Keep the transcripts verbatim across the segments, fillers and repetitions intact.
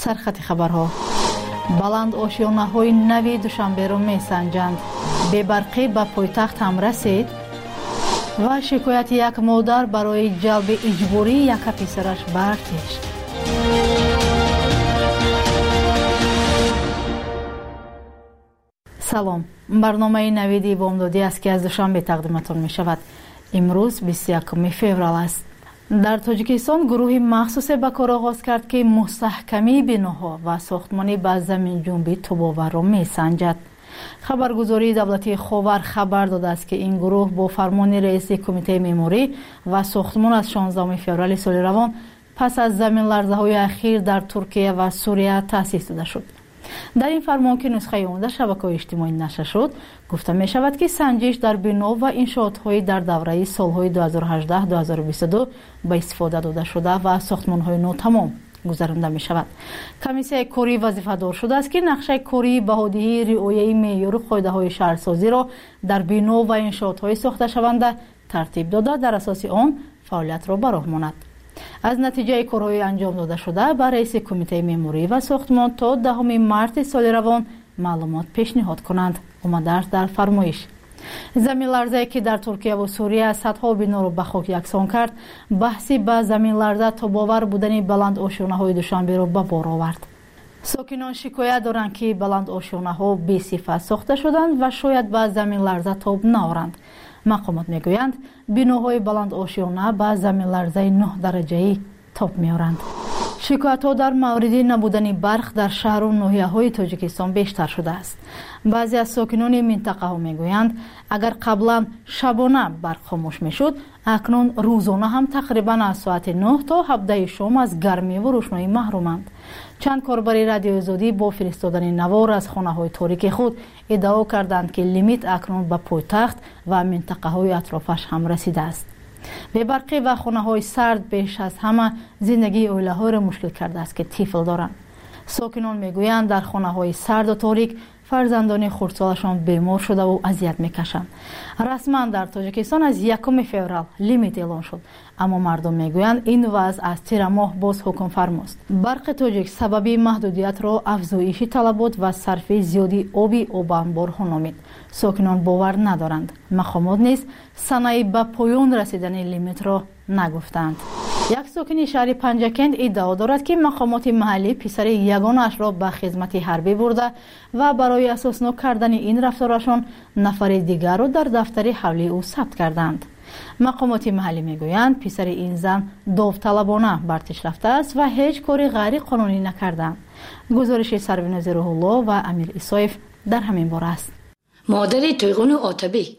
سرخط خبرها. بلند آشیانه‌های نوی دوشنبه را می‌سنجند. ببرقی به پایتخت هم رسید و شکایت یک مادر برای جلب اجباری یک پسرش به ارتش. سلام، برنامه نویدی بامدادی است که از دوشنبه تقدیمتان می شود. امروز بیست و یکم فوریه است. در تاجیکستان گروهی مخصوص به کار آغاز کرد که مستحکمی بناها و ساختمانی به زمین جنبی توباور را می سنجد. خبرگزاری دولتی خاور خبر داده است که این گروه با فرمان رئیس کمیته معماری و ساختمان از شانزدهم فوریه سال روان پس از زمین لرزه‌های اخیر در ترکیه و سوریه تأسیس داده شد. در این فرمان که نسخه آن در شبکه‌های اجتماعی نشر شد، گفته می شود که سنجش در بنا و انشاءات‌های در دوره سال‌های دو هزار و هجده تا دو هزار و بیست و دو به استفاده داده شده و ساختمان‌های نو تمام گذرانده می شود. کمیسیون کاری وظیفه دار شده است که نقشه کاری بهادهی رعایت معیار و قاعده‌های شهرسازی را در بنا و انشاءات‌های ساخته شونده ترتیب داده در اساس آن فعالیت را به راه ماند. از نتیجه کارهای انجام داده شده به رئیس کمیته معماری و ساختمان تا دهم مارس سال روان معلومات پیشنهاد کنند آمده است در فرمایش. زمین لرزه که در ترکیه و سوریه صدها بنا را به خاک یکسان کرد، بحثی به زمین لرزه تا باور بودن بلند آشیانه‌های دوشنبه را به بار آورد. ساکنان شکایت دارند که بلند آشیانه‌ها بی صفت ساخته شدند و شاید به زمین لرزه تاب نآورند. مقامات میگویند بناهای بلند آشیانه به زمین لرزه نه درجه‌ای تاب می‌آورند. شکایت‌ها در مورد نبودن برق در شهر و ناحیه‌های تاجیکستان بیشتر شده است. بعضی از ساکنان منطقه‌ها میگویند اگر قبلا شبانه برق خاموش میشد، اکنون روزانه هم تقریباً از ساعت نه تا هفده شام از گرمی و روشنایی محرومند. چند کاربر رادیو آزادی با فرستادن نوار از خانه‌های تاریک خود ادعا کردند که لیمیت اکنون به پایتخت و منطقه‌های اطرافش هم رسیده است. ببرقی و خانه‌های سرد بیش از همه زندگی عائله‌ها را مشکل کرده است که طفل دارند. ساکنان میگویند در خانه‌های سرد و تاریک فرزندان خردسالشان بیمار شده و اذیت میکشند. رسما در تاجیکستان از یکم فوریه لیمیت اعلان شد، اما مردم میگویند این وضع از تیر ماه باز حکم فرماست. برق تاجیک سببی محدودیت را افزایش طلبات و صرف زیادی آبی آب انبارها نامید. ساکنان باور ندارند. مقامات نیز صنایع به پایان رسیدن لیمیت را نگفتند. یک ساکن شهر پنجکند ادعا دارد که مقامات محلی پسر یگانه‌اش را به خدمت حربی برده و برای اساسناک کردن این رفتارشان نفر دیگر را در دفتر حولی او ثبت کردند. مقامات محلی میگویند پسر این زن داوطلبانه برتش رفته است و هیچ کاری غیر قانونی نکردند. گزارش سرویناز روح الله و امیر اسایف در همین باره است. مادر تویغون آتبی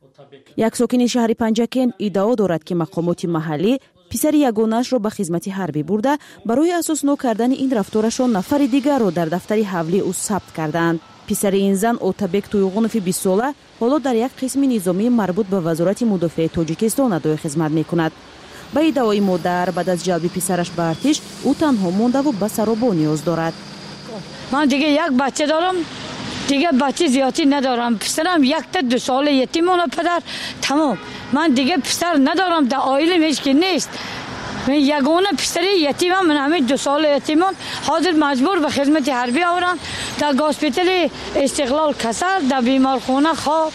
یک ساکن شهر پنجکند ادعا دارد که مقامات محلی پسر یگانه‌اش را به خدمت حربی برده برای اساسناک کردن این رفتارشان نفر دیگر را در دفتر حولی او ثبت کردند. پسر این زن اوتابک تویغونوف بیست ساله حالا در یک قسم نظامی مربوط به وزارت مدافع تاجیکستان ادای خدمت می‌کند. به ادعای مادر بعد از جلب پسرش به ارتش او تنها مانده و به سرابا نیاز دارد. من دیگه یک بچه دارم، دیگه بچه زیادی ندارم. پسرم یک تا دو ساله یتیمانه پدر تمام. من دیگه پسر ندارم، در عائله هیچ کی نیست. من یگانه پسر یتیمم، من همین دو ساله یتیمم. حاضر مجبور به خدمت حربی آورم در هاسپیتال استقلال کسل در بیمارخانه خواب.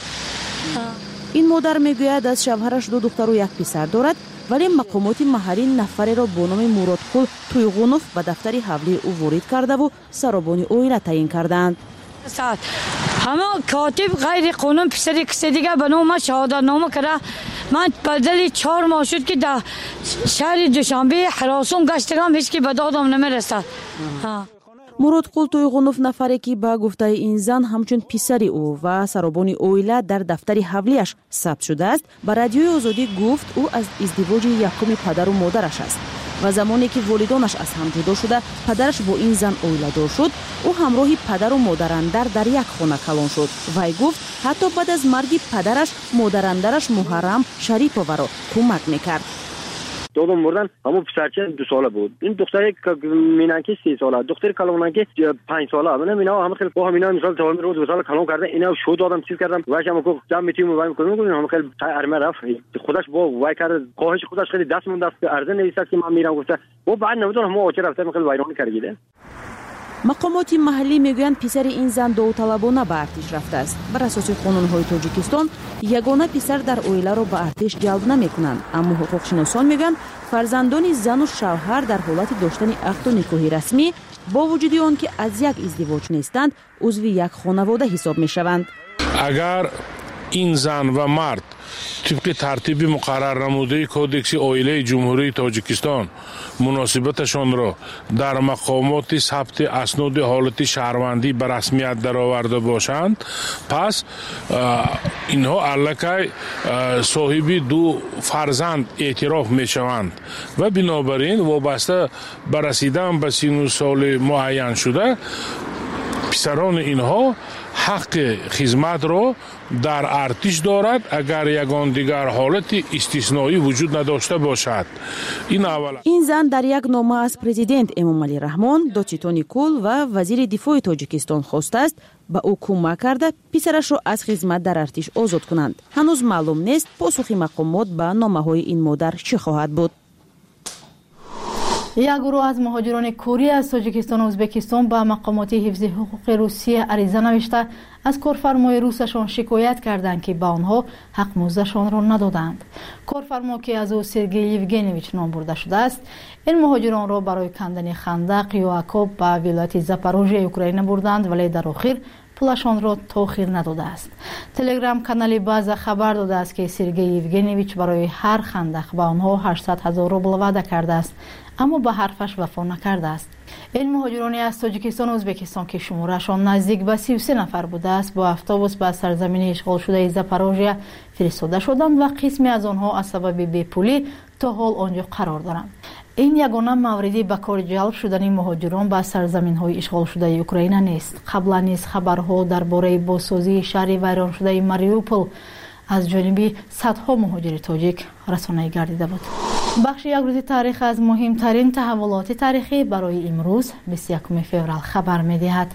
این مادر میگوید از شوهرش دو دختر و یک پسر دارد، ولی مقامات محلی نفری را با نام مرادقل تویغونوف به دفتر حولی او وارد کرده و سرابان عائله تعیین کردند. همه کاتب غیر قانون پسر کسی دیگه به نام شهادت نامه کرده. من بدل چهار ماه شد که در شهر دوشنبه حراسان گشتم، هیچ کی به دادم نمیرسد. مرادقل تویغونوف نفری که به گفته این زن همچون پسر او و سرابان عائله در دفتر حولیش ثبت شده است، به رادیوی آزادی گفت او از ازدواج یکم پدر و مادرش است و زمانی که والدانش از هم جدا شده پدرش با این زن عائله دار شد، او همراه پدر و مادراندر در یک خانه کلان شد. وی گفت حتی بعد از مرگ پدرش مادراندرش محرم شریپووا را کمک میکرد. دادم بردن همون پسرچه دو ساله بود. این دختری که مینانکی سی ساله، دختری کلانکی پنج ساله. من مینا هم خیلی با همینا مثال تمام روز دو سال کلان کرده. اینا شو دادم چیز کردم. واسه ما جمع میتیم و میکنیم کنیم هم خیلی ارمه رفت. خودش با وای کرد. خواهش خودش خیلی دست مونده است. ارزه نیست که من میرم گفته. و بعد نمیدونم ما چه رفتم خیلی وایران کردیده. مقامات محلی میگویند پسر این زن داوطلبانه به ارتش رفته است. بر اساس قانون‌های تاجیکستان یگانه پسر در اویله را به ارتش جلب نمی‌کنند، اما حقوقشناسان میگویند فرزندان زن و شوهر در حالت داشتن عقد و نکاح رسمی با وجود آنکه از یک ازدواج نیستند عضو یک خانواده حساب می‌شوند. اگر این زن و مرد طبق ترتیب مقرر نموده کودکس عائله جمهوری تاجیکستان مناسبتشان را در مقامات ثبت اسناد حالت شهروندی به رسمیت درآورده باشند، پس اینها علاقه صاحب دو فرزند اعتراف می شوند و بنابراین وابسته به رسیدن به سن و سال معین شده پسران اینها حق خدمت را در ارتش دارد اگر یگان دیگر حالت استثنایی وجود نداشته باشد. این اول. این زن در یک نامه از پرزیدنت امامعلی رحمان، داچیتونی کول و وزیر دفاع تاجیکستان خواسته است به او کمک کرده پسرش را از خدمت در ارتش آزاد کنند. هنوز معلوم نیست پاسخ مقامات به نامه‌های این مادر چه خواهد بود. یک گروه از مهاجران کوری از تاجیکستان و ازبکستان به مقامات حفظ حقوق روسیه عریضه نوشته از کارفرمای روسشان شکایت کردند که به آنها حق مزدشان را ندادند. کارفرما که از او سرگئی یوگنیویچ نام برده شده است، این مهاجران را برای کندن خندق یا اکوب به ولایت زاپاروژیه اوکراین بردند، ولی در آخر پولشان را تأخیر نداده است. تلگرام کانال باز خبر داده است که سرگئی یوگنیویچ برای هر خندق به آنها هشتصد هزار روبل وعده کرده است، اما به حرفش وفا نکرده است. این مهاجرانی از تاجیکستان و ازبکستان که شمارشان نزدیک به سی و سه نفر بوده است با اتوبوس به سرزمین اشغال شده زاپاروژیه فرستاده شدند و قسمی از آنها از سبب بیپولی تا حال آنجا قرار دارند. این یگانه موردی به کار جلب شدن مهاجران به سرزمین‌های اشغال شده اوکراین نیست. قبلا نیز خبرها درباره بازسازی شهر ویران شده ماریوپول از جانب صدها مهاجر تاجیک رسانه‌ای گردیده بود. بخش یک روز تاریخ از مهمترین تحولات تاریخی برای امروز بیست و یکم فوریه خبر می‌دهد.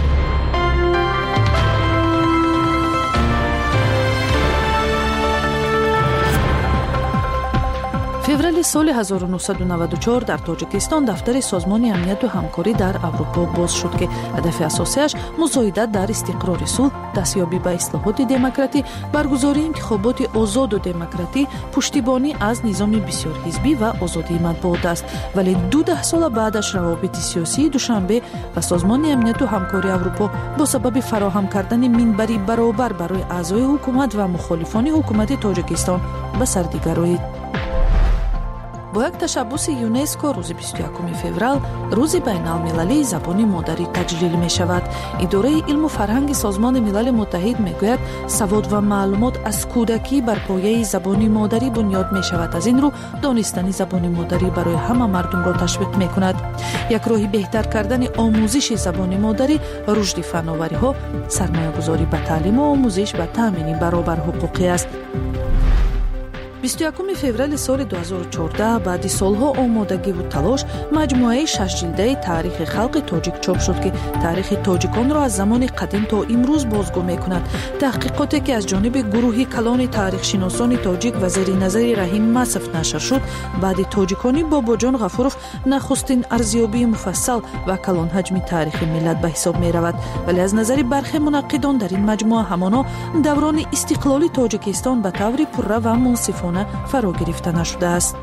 فوریه سال هزار و نهصد و نود و چهار در تاجیکستان دفتر سازمان امنیت و همکاری در اروپا باز شد که هدف اساسیش مساعدت در استقرار صلح، دستیابی به اصلاحات دموکراتی، برگزاری انتخابات آزاد و دموکراتی، پشتیبانی از نظام بسیار حزبی و آزادی مطبوعات است. ولی دو ده سال بعدش روابط سیاسی دوشنبه و سازمان امنیت و همکاری اروپا با سبب فراهم کردن منبری برابر برای اعضای حکومت و مخالفان حکومت تاجیکستان به سردی رسید. با یک تشبس یونسکو روز بیست و یکم فوریه روز بین المللی زبان مادری تجلیل می شود. اداره علم و فرهنگ سازمان ملل متحد می گوید سواد و معلومات از کودکی بر پایه زبان مادری بنیاد می شود. از این رو دانستن زبان مادری برای همه مردم را تشویق می کند. یک راهی بهتر کردن آموزش زبان مادری رشد فناوری ها، سرمایه گذاری به تعلیم و آموزش و تامین برابر حقوقی است. بیست و یکم فوریه سال دو هزار و چهارده بعد سالها آمادگی و تلاش مجموعه شش جلده تاریخ خلق تاجیک چاپ شد که تاریخ تاجیکان را از زمان قدیم تا امروز بازگو می‌کند. تحقیقاتی که از جانب گروهی کلان تاریخ شناسان تاجیک و زیر نظر رحیم مصف نشر شد، بعد تاجیکانی باباجان غفوروف نخستین ارزیابی مفصل و کلان حجم تاریخ ملت به حساب می‌رود. ولی از نظر برخی منقدان در این مجموعه همانا دوران استقلال تاجیکستان به طور پررو و منصفانه فرا گرفته نشده است.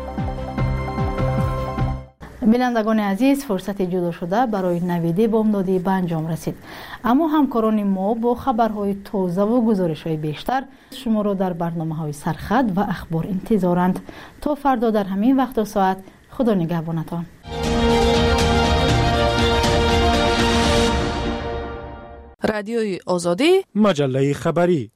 بینندگان عزیز، فرصت جدا شده برای نویده بامدادی به انجام رسید، اما همکاران ما با خبرهای تازه و گزارش‌های بیشتر شما را در برنامه‌های سرخط و اخبار انتظارند. تا فردا در همین وقت و ساعت، خدا نگهبانتان. رادیوی آزادی، مجله خبری.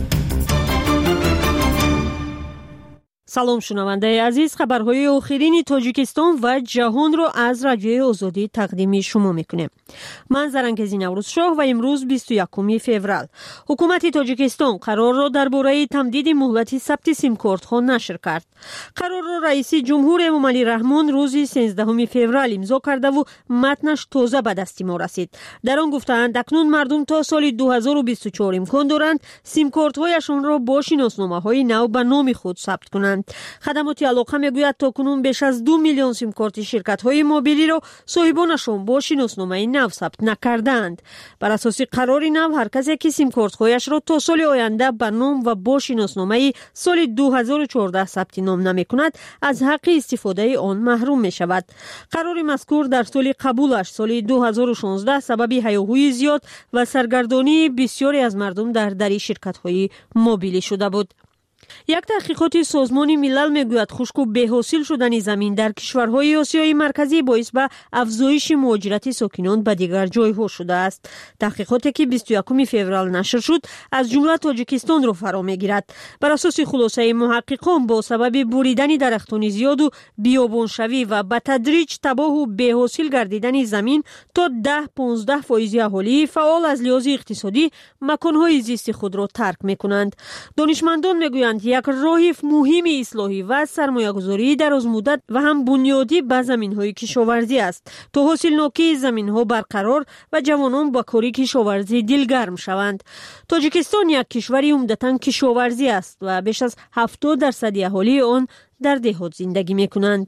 سلام شنونده عزیز، خبرهای آخرین تاجیکستان و جهان را از رادیوی آزادی تقدیم شما میکنیم. من زرنگزی نوروز شاه و امروز بیست و یکم فوریه حکومت تاجیکستان قرار را درباره تمدید مهلت ثبت سیم کارت ها نشر کرد. قرار را رئیس جمهور امامعلی رحمان روز سیزدهم فوریه امضا کرده و متنش تازه به دست ما رسید. در آن گفتند اکنون مردم تا سال دو هزار و بیست و چهار امکان دارند سیم کارت هایشان را با شناسنامه های نو به نام خود ثبت کنند. میکنند. خدمات علاقه میگوید تاکنون بیش از دو میلیون سیم کارت شرکت های موبیلی را صاحبانشان با شناسنامه نو ثبت نکردند. بر اساس قرار نو هر کسی که سیم کارت هایش را تا سال آینده به نام و با شناسنامه سال دو هزار و چهارده ثبت نام نمی کند از حق استفاده آن محروم می شود. قرار مذکور در سال قبولش سال دو هزار و شانزده سبب هیاهوی زیاد و سرگردانی بسیاری از مردم در دری شرکت های موبیلی شده بود. یک تحقیقات سازمان ملل میگوید خشک و بی‌حاصل شدن زمین در کشورهای آسیای مرکزی باعث به افزایش مهاجرت ساکنان به دیگر جایها شده است. تحقیقاتی که بیست و یکم فوریه نشر شد از جمله تاجیکستان را فرا میگیرد. بر اساس خلاصه محققان با سبب بریدن درختان زیاد و بیابانشوی و به تدریج تباه و بی‌حاصل گردیدن زمین تا ده تا پانزده درصد اهالی فعال از لحاظ اقتصادی مکانهای زیست خود را ترک میکنند. دانشمندان میگویند یک راه مهم اصلاحی و سرمایه‌گذاری درازمدت و هم بنیادی به زمین‌های کشاورزی است تا حاصلناکی زمین‌ها برقرار و جوانان با کار کشاورزی دلگرم شوند. تاجیکستان یک کشوری عمدتاً کشاورزی است و بیش از هفتاد درصد اهالی آن در دهات زندگی می‌کنند.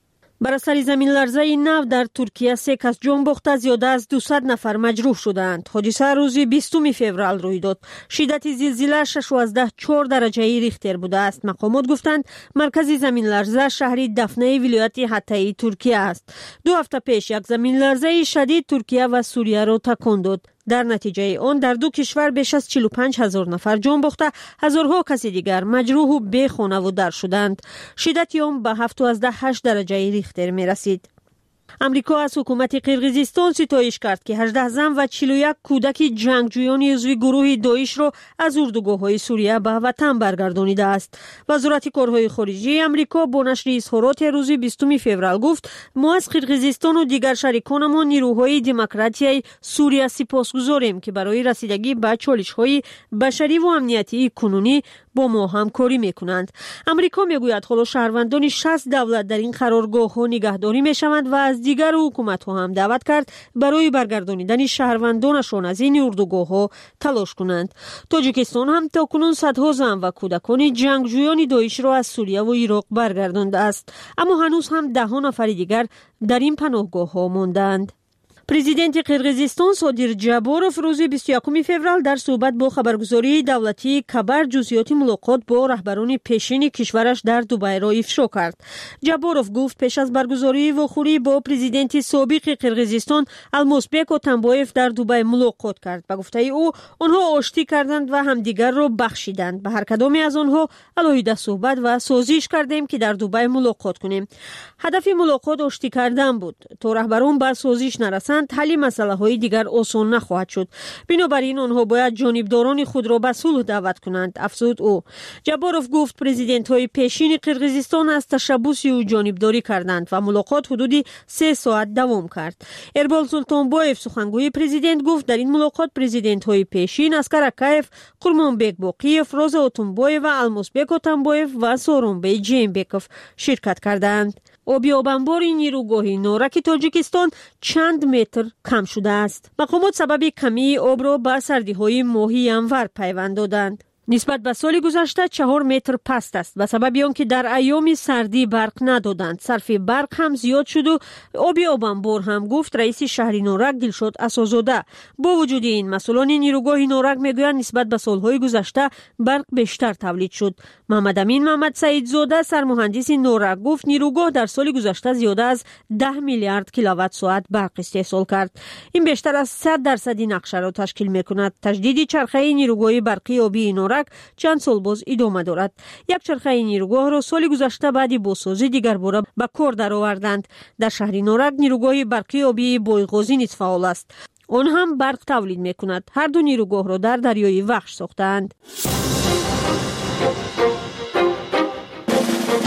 بر اثر زمین لرزه نو در ترکیه سه کس جان باخته زیاده از دویست نفر مجروح شدند. حادثه روز بیستم فوریه روی داد. شدت زلزله شش و چهار درجه ریختر بوده است. مقامات گفتند مرکز زمین لرزه شهری دفنه ولایت حطه ترکیه است. دو هفته پیش یک زمین لرزه شدید ترکیه و سوریه را تکان داد. در نتیجه آن در دو کشور بیش از چهل و پنج هزار نفر جان باخته، هزارها کسی دیگر مجروح و بی خانه و در شدند. شدت آن به هفتاد و هشت درجه ریختر می رسید. امریکا از حکومت قرقیزستان ستایش کرد که هجده زن و چهل و یک کودک جنگجویان عضو گروه داعش را از اردوگاه‌های سوریه به وطن برگردانیده است. وزارت کارهای خارجه امریکا با نشر اظهارات روز بیستم فوریه گفت ما از قرقیزستان و دیگر شریکانمان نیروهای دموکراسی سوریه سپاسگزاریم که برای رسیدگی به چالش‌های بشری و امنیتی کنونی با ما همکاری میکنند. امریکا میگوید حالا شهروندان شصت دولت در این قرارگاه‌ها نگهداری میشوند و از دیگر حکومت‌ها هم دعوت کرد برای برگردانیدن شهروندانشان از این اردوگاه‌ها تلاش کنند. تاجیکستان هم تاکنون صدها زن و کودکان جنگجویان داعش را از سوریه و عراق برگردانده است، اما هنوز هم ده ها نفر دیگر در این پناهگاه‌ها ماندند. پرزیدنت قرقیزستان صادر جابوروف روز بیست و یکم فوریه در صحبت با خبرگزاری دولتی خبر جزئیات ملاقات با رهبران پیشین کشورش در دبی را افشا کرد. جابوروف گفت پیش از برگزاری وخوری با پرزیدنت سابق قرقیزستان المازبک اتمبایف در دبی ملاقات کرد. به گفته او آنها آشتی کردند و همدیگر را بخشیدند. به هر کدام از آنها علیحده صحبت و سازش کردیم که در دبی ملاقات کنیم. هدف ملاقات آشتی کردن بود تا رهبران به سازش نرسند حل مسئله های دیگر آسان نخواهد شد. بنابراین آنها باید جانبداران خود را به صلح دعوت کنند، افزود او. جابوروف گفت پرزیدنت های پیشین قرقیزستان از تشبث و جانبداری کردند و ملاقات حدود سه ساعت دوام کرد. اربال سلطانبایف سخنگوی پرزیدنت گفت در این ملاقات پرزیدنت های پیشین اسکر اکایف، قرمانبک باقیف، روزا اتمبایف و المازبک اتمبایف و سورونبی جیمبکوف شرکت کردند. آبی آبانبار نیروگاه نورک تاجیکستان چند متر کم شده است. مقامات سبب کمی آب را به سردی‌های ماهی انور پیوند دادند. نسبت به سال گذشته چهار متر پست است و سبب آنکه در ایام سردی برق ندادند. صرف برق هم زیاد شد و آبی آبانبار هم، گفت رئیس شهر نورک دلشاد اساس‌زاده. با وجود این مسئولان نیروگاه نورک میگویند نسبت به سالهای گذشته برق بیشتر تولید شد. محمد امین محمد سعید زاده سرمهندس نورک گفت نیروگاه در سال گذشته زیاده از ده میلیارد کیلووات ساعت برق استحصال کرد. این بیشتر از صد درصد نقشه را تشکیل میکند. تجدید چرخه نیروگاه برقی آبی نورک چند سال باز ادامه دارد. یک چرخه نیروگاه را سال گذشته بعد بازسازی دیگر باره به کار درآوردند. در شهر نورک نیروگاه برقی آبی بویغازی نیز فعال است. آن هم برق تولید میکند. هر دو نیروگاه را در دریای وخش ساختند.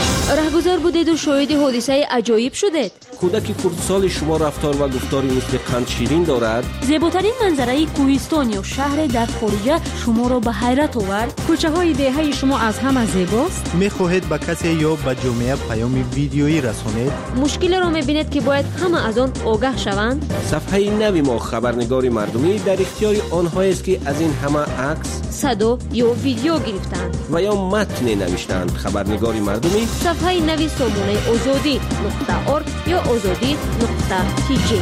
گناهگزار بودید و شاهد حادثه عجایب شدید. کودک کردسال شما رفتار و گفتاری مثل قند شیرین دارد. زیباترین منظره کوهستان یا شهر در خارجه شما را به حیرت آورد. کوچه های دهه شما از همه زیباست. میخواهید به کسی یا به جامعه پیام ویدیویی رسانید؟ مشکل را میبینید که باید همه از آن آگاه شوند. صفحه نوی ما خبرنگار مردمی در اختیار آنهایی است که از این همه عکس، صدا یا ویدیو گرفتند و یا متن نوشتند. خبرنگار مردمی صفحه نوی سامانه آزادی نقطه ارگ یا آزادی نقطه تی جی.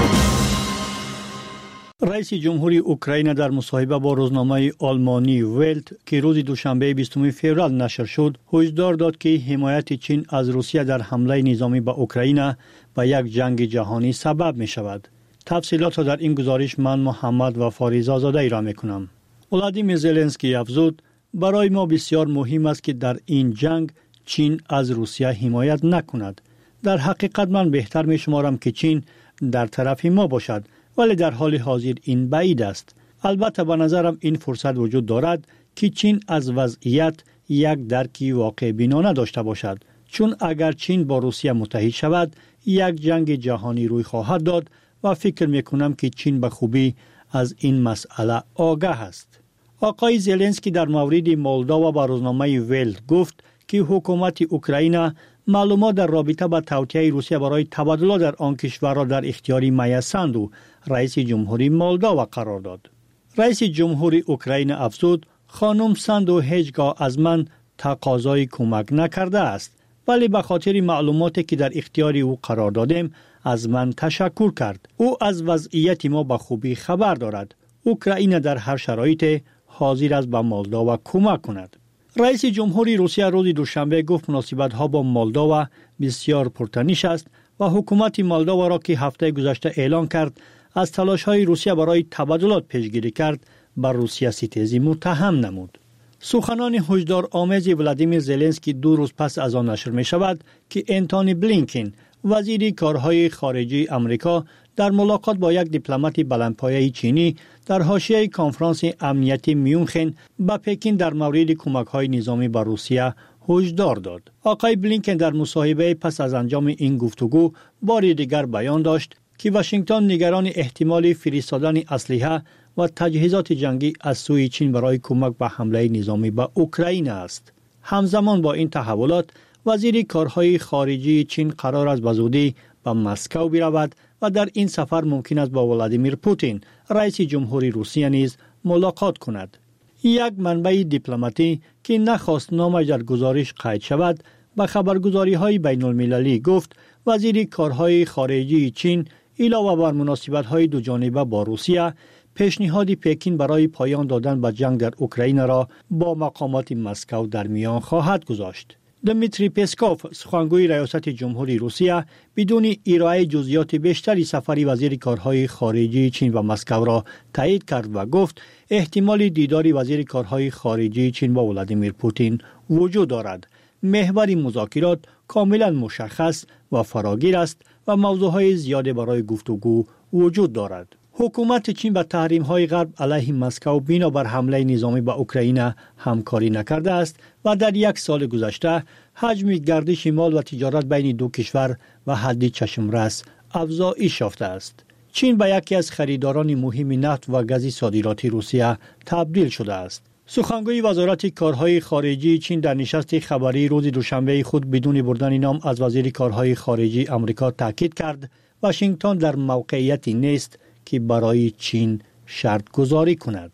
رئیس جمهوری اوکراین در مصاحبه با روزنامه آلمانی ولت که روز دوشنبه بیستم فوریه نشر شد، هشدار داد که حمایت چین از روسیه در حمله نظامی به اوکراین به یک جنگ جهانی سبب می شود. تفصیلات را در این گزارش من محمد و فاریزا زاده را می کنم. ولادیمیر زلنسکی افزود: برای ما بسیار مهم است که در این جنگ چین از روسیه حمایت نکند. در حقیقت من بهتر می شمارم که چین در طرف ما باشد، ولی در حال حاضر این بعید است. البته به نظرم این فرصت وجود دارد که چین از وضعیت یک درکی واقع بینانه داشته باشد، چون اگر چین با روسیه متحد شود یک جنگ جهانی روی خواهد داد و فکر می کنم که چین به خوبی از این مسئله آگاه است. آقای زلنسکی در مورد مولداوا با روزنامه ولت گفت که حکومت اوکراین معلومات در رابطه با توطئه روسیه برای تبادل در آن کشور را در اختیار میسند و رئیس جمهوری مولداوا قرار داد. رئیس جمهوری اوکراین افزود: خانم ساندو هیچگاه از من تقاضای کمک نکرده است، ولی به خاطر معلوماتی که در اختیار او قرار دادیم از من تشکر کرد. او از وضعیت ما به خوبی خبر دارد. اوکراین در هر شرایط حاضر است به مولداوا کمک کند. رئیس جمهوری روسیه روز دوشنبه گفت مناسبت‌ها با مولداوا بسیار پرتنش است و حکومت مولداوا را که هفته گذشته اعلان کرد از تلاش‌های روسیه برای تبادلات پیشگیری کرد بر روسیه ستیزی متهم نمود. سخنان هشدار آمیز ولادیمیر زلنسکی دو روز پس از آن نشر می شود که انتونی بلینکن وزیر کارهای خارجی آمریکا در ملاقات با یک دیپلمات بلندپایه چینی در حاشیه کنفرانس امنیتی میونخن به پکین در مورد کمک‌های نظامی به روسیه هشدار داد. آقای بلینکن در مصاحبه پس از انجام این گفتگو بار دیگر بیان داشت که واشنگتن نگران احتمال فرستادن اسلحه و تجهیزات جنگی از سوی چین برای کمک به حمله نظامی به اوکراین است. همزمان با این تحولات وزیر کارهای خارجی چین قرار است به زودی به مسکو برود و در این سفر ممکن است با ولادیمیر پوتین رئیس جمهوری روسیه نیز ملاقات کند. یک منبع دیپلماتی که نخواست نامش در گزارش قید شود به خبرگزاری‌های بین المللی گفت وزیر کارهای خارجی چین علاوه بر مناسبت‌های دو جانبه با روسیه پیشنهاد پکین برای پایان دادن به جنگ در اوکراین را با مقامات مسکو در میان خواهد گذاشت. دمیتری پسکوف سخنگوی ریاست جمهوری روسیه بدون ارائه جزئیات بیشتری سفر وزیر کارهای خارجی چین و مسکو را تایید کرد و گفت احتمال دیدار وزیر کارهای خارجی چین با ولادیمیر پوتین وجود دارد. محور مذاکرات کاملا مشخص و فراگیر است و موضوعهای زیادی برای گفتگو وجود دارد. حکومت چین با تحریم‌های غرب علیه مسکو بنابر حمله نظامی به اوکراین همکاری نکرده است و در یک سال گذشته حجم گردش مال و تجارت بین دو کشور و حد چشمرس افزایش یافته است. چین به یکی از خریداران مهم نفت و گاز صادراتی روسیه تبدیل شده است. سخنگوی وزارت کارهای خارجی چین در نشست خبری روز دوشنبه خود بدون بردن نام از وزیر کارهای خارجی آمریکا تاکید کرد واشنگتن در موقعیتی نیست که برای چین شرط گذاری کند.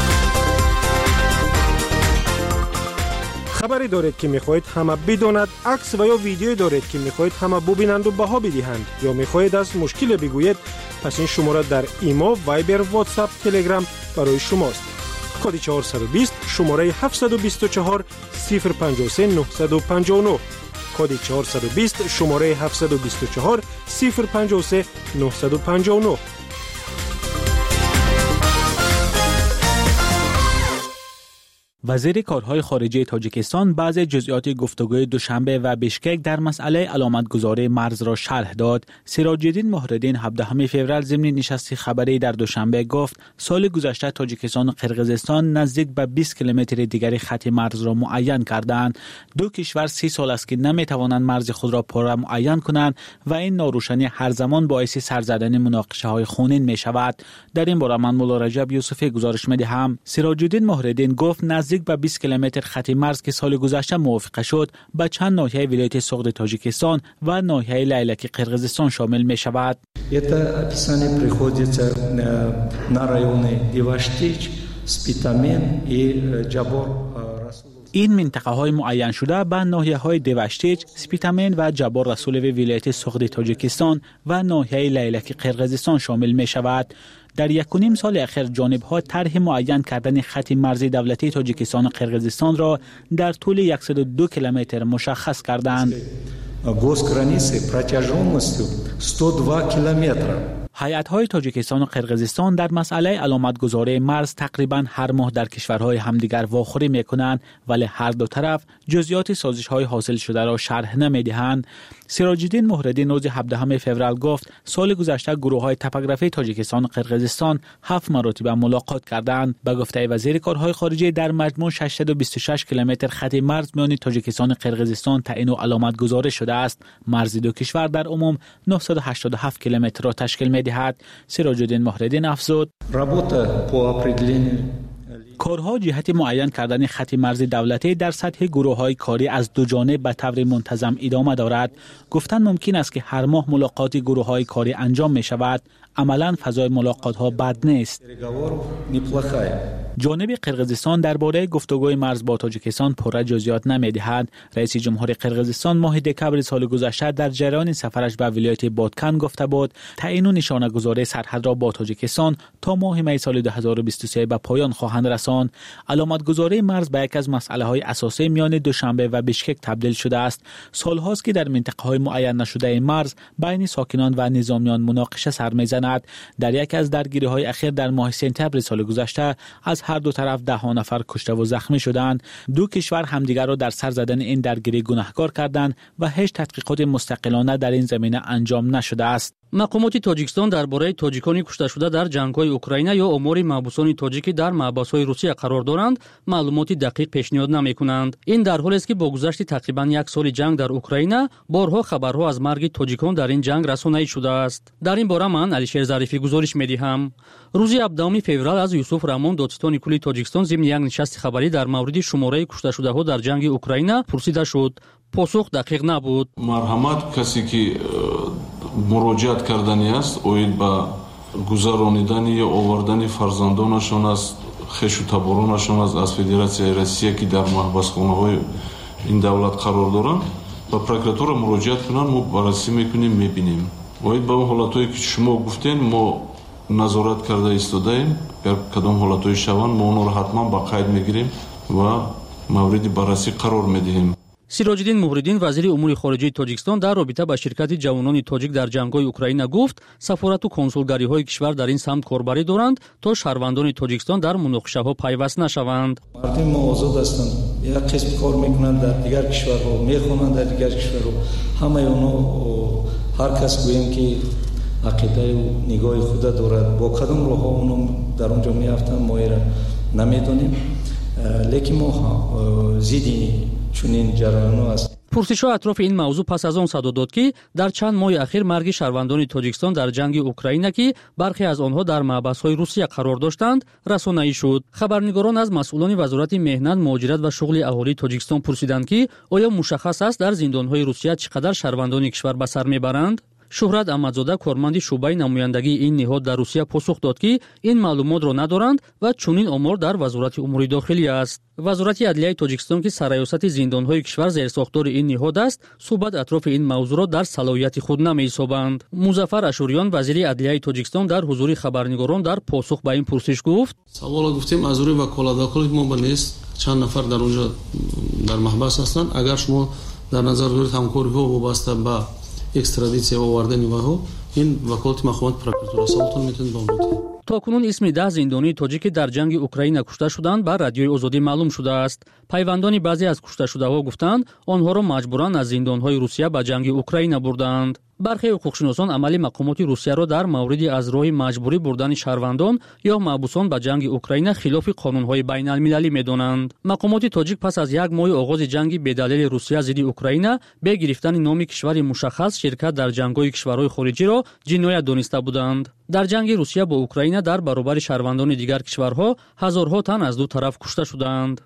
خبری دارید که میخواهید همه بداند، عکس و یا ویدیویی دارید که میخواهید همه ببینند و بها بدهند یا میخواهید از مشکل بگویید، پس این شماره در ایمو، وایبر، واتساپ، تلگرام برای شماست. کد چهارصد و بیست شماره هفتصد و بیست و چهار صفر پنجاه و سه نهصد و پنجاه و نه. کد چهارصد و بیست شماره هفتصد و بیست و چهار صفر پنجاه و سه نهصد و پنجاه و نه. وزیر کارهای خارجه تاجیکستان بعضی جزئیات گفتگوی دوشنبه و بشکک در مسئله علامتگذاری مرز را شرح داد. سراج الدین مهرالدین هفدهم فوریه ضمن نشست خبری در دوشنبه گفت سال گذشته تاجیکستان و قرقیزستان نزدیک به بیست کیلومتر دیگری خط مرز را معین کردند. دو کشور سی سال است که نمیتوانند مرز خود را پاره معین کنند و این ناروشنی هر زمان باعث سر زدن مناقشه های خونین می شود. در این باره من مولا رجب یوسفی گزارش میدهم. سراج الدین مهرالدین گفت نزدیک به بیست کیلومتر خط مرز که سال گذشته موافقه شد به چند ناحیه ولایت سغد تاجیکستان و ناحیه لیلک قرقیزستان شامل می شود. Это описание приходится на районы Деваштич, Спитамен и Джабор. این منطقه های معین شده به ناحیه های دوشتیج، سپیتامن و جبار رسولوی ولایت سغد تاجیکستان و ناحیه لیلک قرقیزستان شامل می شود. در یک و نیم سال اخیر جانب ها طرح معین کردن خط مرزی دولتی تاجیکستان و قرقیزستان را در طول صد و دو کیلومتر مشخص کردند. Госграницы протяженностью сто два километра. هیئت‌های تاجیکستان و قرقیزستان در مسئله علامتگذاری مرز تقریباً هر ماه در کشورهای همدیگر واخوری می‌کنند ولی هر دو طرف جزئیات سازش‌های حاصل شده را شرح نمی‌دهند. سراج الدین مهرالدین روز هفدهم فوریه گفت سال گذشته گروه‌های توپوگرافی تاجیکستان و قرقیزستان هفت مرتبه ملاقات کردند. به گفته وزیر کارهای خارجه در مجموع ششصد و بیست و شش کیلومتر خط مرز میان تاجیکستان و قرقیزستان تعیین و علامتگذاری شده است. مرز دو کشور در عموم نهصد و هشتاد و هفت کیلومتر را تشکیل می‌دهد. سراج الدین مهرالدین افزود کارها جهت معین کردن خط مرز دولتی در سطح گروه‌های کاری از دو جانب به طور منتظم ادامه دارد. گفتن ممکن است که هر ماه ملاقات گروه‌های کاری انجام می شود. عملاً فضای ملاقات‌ها بد نیست. جانب قرقیزستان درباره گفتگوی مرز با تاجیکستان پوره جزئیات نمی‌دهد. رئیس جمهور قرقیزستان ماه دکمبر سال گذشته در جریان سفرش به ولایت بادکن گفته بود تعیین و نشانه‌گذاری سرحد را با تاجیکستان تا ماه می سال دو هزار و بیست و سه به پایان خواهند رساند. علامتگذاری مرز به یک از مسائل‌های اساسی میان دوشنبه و بشکک تبدیل شده است. سال‌هاست که در منطقه‌های معین نشده مرز بین ساکنان و نظامیان مناقشه سر می‌زند. در یک از درگیری‌های اخیر در ماه سپتامبر سال گذشته از هر دو طرف ده ها نفر کشته و زخمی شدند. دو کشور همدیگر را در سر زدن این درگیری گناهکار کردند و هیچ تحقیقات مستقلانه در این زمینه انجام نشده است. مقامات تاجیکستان درباره تاجیکانی کشته شده در جنگ‌های اوکراین یا آمار محبوسان تاجیکی در محبس‌های روسیه قرار دارند معلوماتی دقیق پیشنهاد نمی‌کنند. این در حالی است که با گذشت تقریباً یک سال جنگ در اوکراین بارها خبرها از مرگ تاجیکان در این جنگ رسانه‌ای شده است. در این باره من علیشیر ظریفی گزارش می‌دهم. روز هفدهم فوریه از یوسف رحمان دادستانی کلی تاجیکستان ضمن یک نشست خبری در مورد شماره کشته شده‌ها در جنگ اوکراین پرسیده شد. پاسخ دقیق نبود. مرحمت کسی که مراجعت کردنی است اوید با گذراندن یا آوردن فرزندانشان از خیش و تبارانشان از از فدراسیای روسیه که در محبس خانه های این دولت قرار دارند با پروکراتور مراجعت کنن ما بررسی میکنیم میبینیم. اوید با اون حالتایی که شما گفتین ما نظارت کرده ایستادیم در کدام حالتایی شوند ما اون رو حتما با قید میگیریم و مورد بررسی قرار میدهیم. سراج الدین مهرالدین وزیر امور خارجه تاجیکستان در رابطه با شرکت جوانان تاجیک در جنگ‌های اوکراین گفت سفارت و کنسولگری‌های کشور در این سمت کاربری دارند تا شهروندان تاجیکستان در مناقشه‌ها پیوست نشوند. مردم ما آزاد هستند. یک قسم کار میکنند در دیگر کشورها میخوانند در دیگر کشورها. همه اونها هر کس گویم که عقیده و نگاه خود دارد با کدام راه‌ها اونها در اونجا میافتند ما را نمیدونیم. لیکن ما زیدی چنین جریان‌ها است. پرسش‌ها اطراف این موضوع پس از آن صدا داد که در چند ماه اخیر مرگ شهروندان تاجیکستان در جنگ اوکراین که برخی از آنها در محبس‌های روسیه قرار داشتند رسانه‌ای شد. خبرنگاران از مسئولان وزارت مهنت، مهاجرت و شغل اهالی تاجیکستان پرسیدند که آیا مشخص است در زندان‌های روسیه چقدر شهروندان کشور به سر میبرند؟ شهرت احمدزاده کارمند شعبه نمایندگی این نهاد در روسیه پاسخ داد که این معلومات را ندارند و چنین آمار در وزارت امور داخلی است. وزارت عدلیه تاجیکستان که سرایوسط زندان‌های کشور زیر ساختار این نهاد است، صحبت اطراف این موضوع را در صلاحیت خود نمی‌حسابند. مظفر اشوریان وزیر عدلیه تاجیکستان در حضور خبرنگاران در پاسخ به این پرسش گفت: سوال گفتیم از روی وکالت وکالت ما بنیست چند نفر در اونجا در محبس هستند. اگر شما در نظر بگیرید همکاری‌ها وابسته به اکسترادیسیا و آوردن و این وکالت مخابرات پروکراتور سالتون میتونید با تاکنون اسم ده زندانی تاجیک که در جنگ اوکراین کشته شدند بر رادیوی آزادی معلوم شده است. پیوندان بعضی از کشته شده‌ها گفتند آنها را مجبوراً از زندان‌های روسیه به جنگ اوکراین بردند. برخی حقوقشناسان عملی مقامات روسیه را در مورد از راه مجبوری بردن شهروندان یا محبوسان به جنگ اوکراین خلاف قانون‌های بین‌المللی می‌دانند. مقامات تاجیک پس از یک ماه آغاز جنگ بدلیل روسیه ضد اوکراین به گرفتن نام کشور مشخص شرکت در جنگ‌های کشورهای خارجی را جنایت دانسته بودند. در جنگ روسیه با اوکراین در برابر شهروندان دیگر کشورها هزارها تن از دو طرف کشته شدند.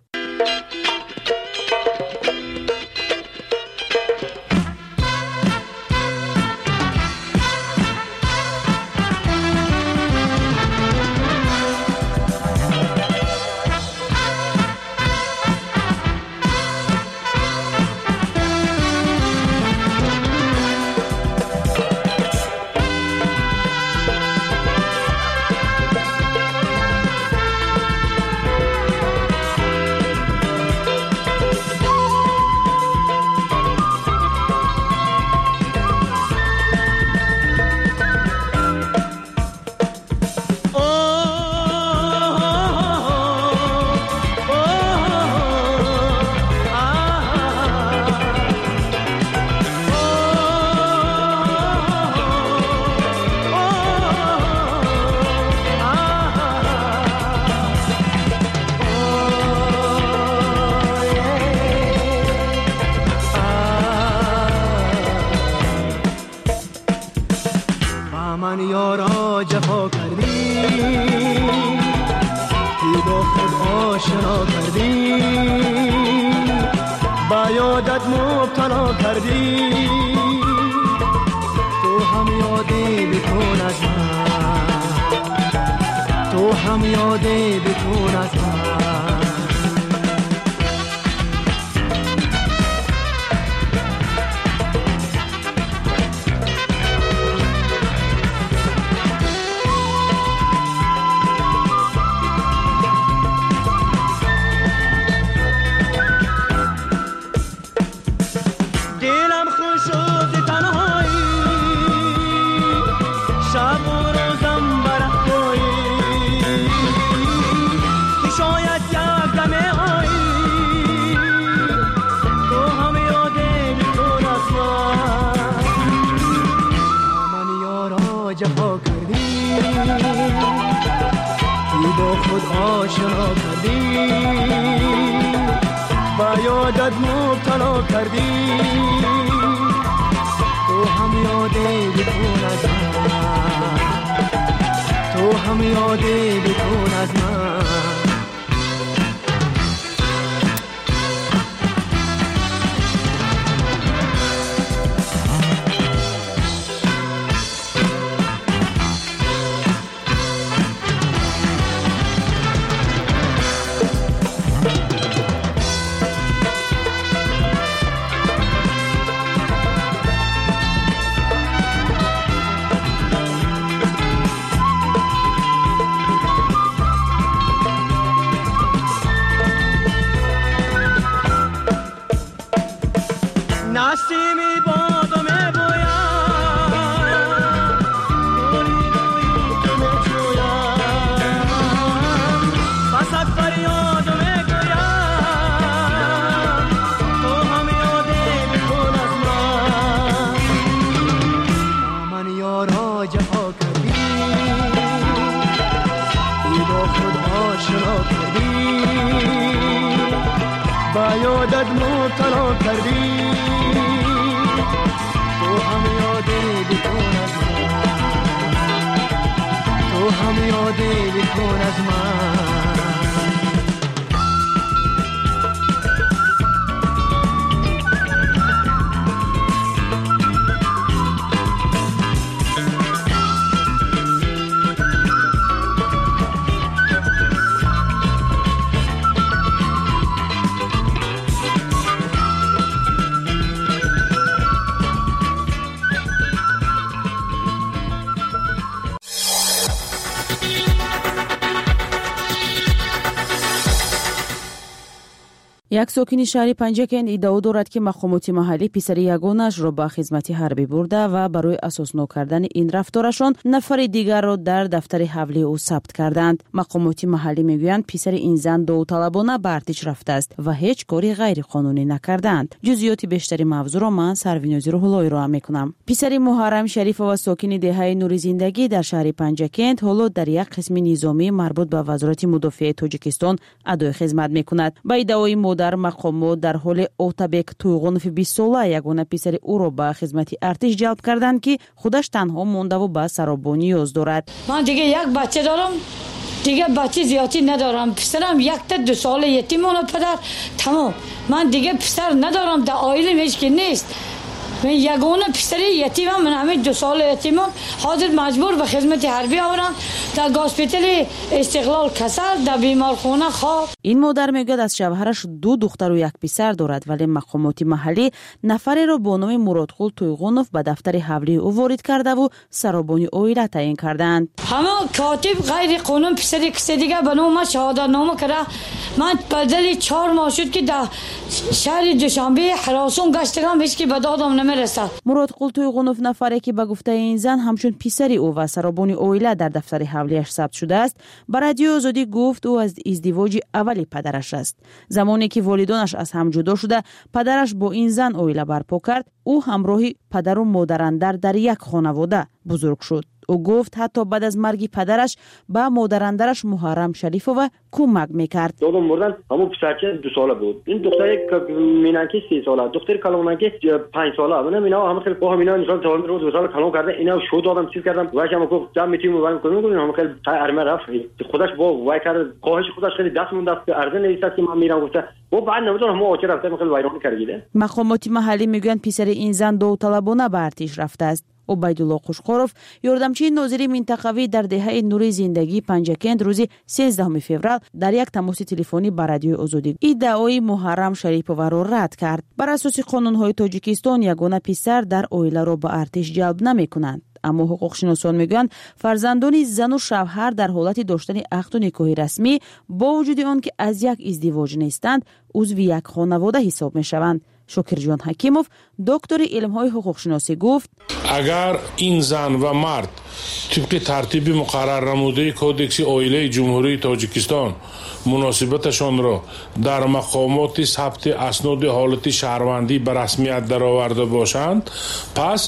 як сокини шаҳри Панҷакент иддао дорад, ки мақомоти маҳаллӣ писари ягонаашро ба хизмати ҳарбӣ бурда ва барои асоснок кардани ин рафторашон нафари дигарро дар дафтари ҳавлии ӯ сабт карданд. Мақомоти маҳаллӣ мегӯянд писари ин зан довталабона ба артиш рафтааст ва ҳеҷ кори ғайриқонунӣ накардаанд. ҷузъиёти бештари мавзӯъро ман Сарвинози Рӯҳуллоӣ роҳа мекунам. писари Муҳаррам Шарифова сокини деҳаи Нури Зиндагӣ дар шаҳри Панҷакент ҳоло дар як қисми низомӣ марбут ба Вазорати мудофиаи Тоҷикистон адои хизмат мекунад. ба иддаои модар мақомот дар ҳоли Отабек Туйғунови бист сола ягона писари ӯро ба хизмати артиш ҷалб карданд, ки худаш танҳо мондаву ба саробон ниёз дорад. ман дига як бача дорам, дига бача зиёдӣ надорам. писарам якта ду сола етимона падар тамом. ман дига писар надорам, дар оилам ҳеҷ ки нест. من یگانه پسری یتیمم، من همین دو سال یتیمم. حاضر مجبور به خدمت حربی آورم در گاسپیتال استقلال کسل در بیمارخانه خواب. این مادر میگوید از شوهرش دو دختر و یک پسر دارد، ولی مقامات محلی نفری را با نام مرادقل تویغونوف به دفتر حولی او وارد کرده و سرابانی اویله تعیین کردند. همه کاتب غیر قانون پسری کسی دیگه به نام شهادت نامه کرده. من بدل چهار ماه شد که در شهر دوشنبه حراسان گشتم، هیچ کی به دادم نمیرسد. مرادقل تویغونوف نفری که به گفته این زن همچون پسری او و سرابانی اویله در دفتر حولیش ثبت شده است، به رادیو آزادی گفت او از ازدواج اولی پدرش است. زمانی که والدانش از هم جدا شده، پدرش با این زن اویله برپا کرد. او همراه پدر و مادراندر در یک خانواده بزرگ شد. او گفت حتی بعد از مرگ پدرش با مادراندرش محرم شریفова کمک میکرد. دادم مردن همون پسرچه دو ساله بود. این دختری که مینانکی سی ساله، دختری کلونانکی پنج ساله. من اینا همه خیلی با همینا نشان تمام رو دو سال کلون کرده. اینا شو دادم چیز کردم. واسه ما گفت جام میتیم و کنیم کنیم همه خیلی ارمه رفت. خودش با وای کرد. خواهش خودش خیلی دست مونده است. ارزه نیست که من میرم گفته. و بعد نمیدونم ما آخر رفته خیلی وایران کردیده. مقامات محلی میگن پسر این زن داوطلبانه به ارتش رفته است. عبیدالله قوشخورов ёрдамчии нозири минтақавӣ дар деҳаи Нури Зиндагӣ Панҷакент рӯзи сенздаҳуми феврал дар як тамоси телефонӣ ба радиои Озодӣ иддаои Муҳаррам Шариповаро рад кард. Бар асоси қонунҳои Тоҷикистон ягона писар дар оиларо ба артиш ҷалб намекунанд. аммо ҳуқуқшиносон мегӯянд фарзандони зану шавҳар дар ҳолати доштани ақду никоҳи расмӣ бо вуҷуди он ки аз як издивоҷ нестанд узви як хонавода ҳисоб мешаванд. Шокирҷон Ҳакимов, доктори илмҳои ҳуқуқшиносӣ гуфт: агар ин зан ва мард тибқи тартиби муқаррар намудаи кодекси оилаи ҷумҳурии Тоҷикистон муносибаташонро дар мақомоти сабти асноди ҳолати шаҳрвандӣ ба расмият дароварда бошанд, пас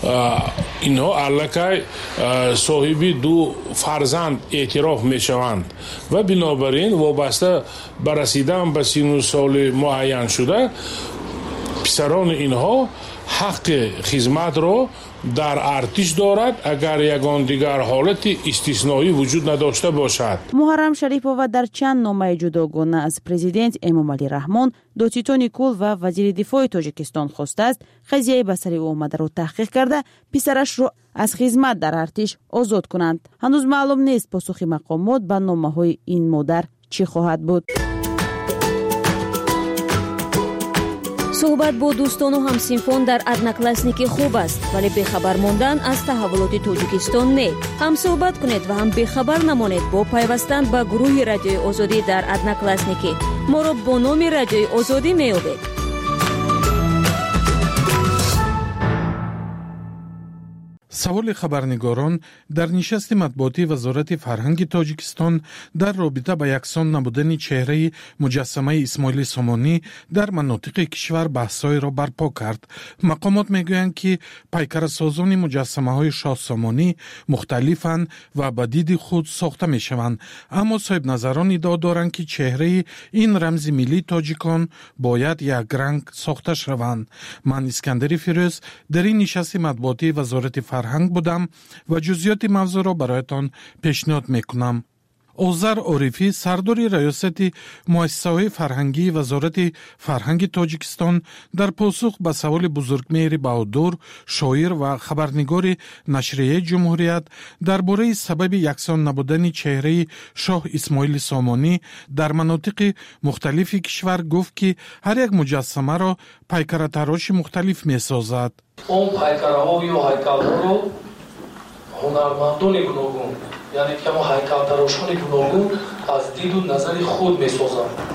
инҳо аллакай соҳиби ду фарзанд эътироф мешаванд ва бинобар ин вобаста ба расидан ба сину соли муайян шуда писарони инҳо ҳаққи хизматро дар артиш дорад агар ягон дигар ҳолати истисноӣ вуҷуд надошта бошад. Муҳаррам Шарипова дар чанд номаи ҷудогона аз президент Эмомалӣ Раҳмон, Дочитони Кул ва вазири дифои Тоҷикистон хостааст қазияи ба сари ӯ омадаро таҳқиқ карда писарашро аз хизмат дар артиш озод кунанд. ҳанӯз маълум нест посухи мақомот ба номаҳои ин модар чӣ хоҳад буд. суҳбат бо дӯстону ҳамсинфон дар одноклассники хуб аст, вале бехабар мондан аз таҳаввулоти Тоҷикистон не. ҳам суҳбат кунед ва ҳам бехабар намонед бо пайвастан ба гурӯҳи Радиои Озодӣ дар одноклассники. моро бо номи Радиои Озодӣ меёбед. саволи хабарнигорон дар нишасти матбуотии Вазорати фарҳанги Тоҷикистон дар робита ба яксон набудани чеҳраи муҷассамаи Исмоили Сомонӣ дар манотиқи кишвар баҳсҳоеро барпо кард. мақомот мегӯянд, ки пайкарасозони муҷассамаҳои Шоҳ Сомонӣ мухталифанд ва ба диди худ сохта мешаванд, аммо соҳибназарон иддао доранд, ки чеҳраи ин рамзи миллии тоҷикон бояд якранг сохта шаванд. ман Искандари Фирӯз дар ин нишасти матбуотии Вазорати фарҳанг будам ва ҷузъиёти мавзӯъро бароятон пешниҳод мекунам. Озар Орифӣ, сардори раёсати муассисаҳои фарҳангии Вазорати фарҳанги Тоҷикистон, дар посух ба саволи Бузургмеҳри Баҳодур, шоир ва хабарнигори Нашрияи Ҷумҳурият дар бораи сабаби яксон набудани чеҳраи Шоҳ Исмоили Сомонӣ дар манотиқи мухталифи кишвар гуфт, ки ҳар як муҷассамаро пайкаратароши мухталиф месозад. он пайкараҳо ё ҳайкалҳоро ҳунармандони гуногун, яъне ки ҳама ҳайкалтарошони гуногун аз диду назари худ месозанд.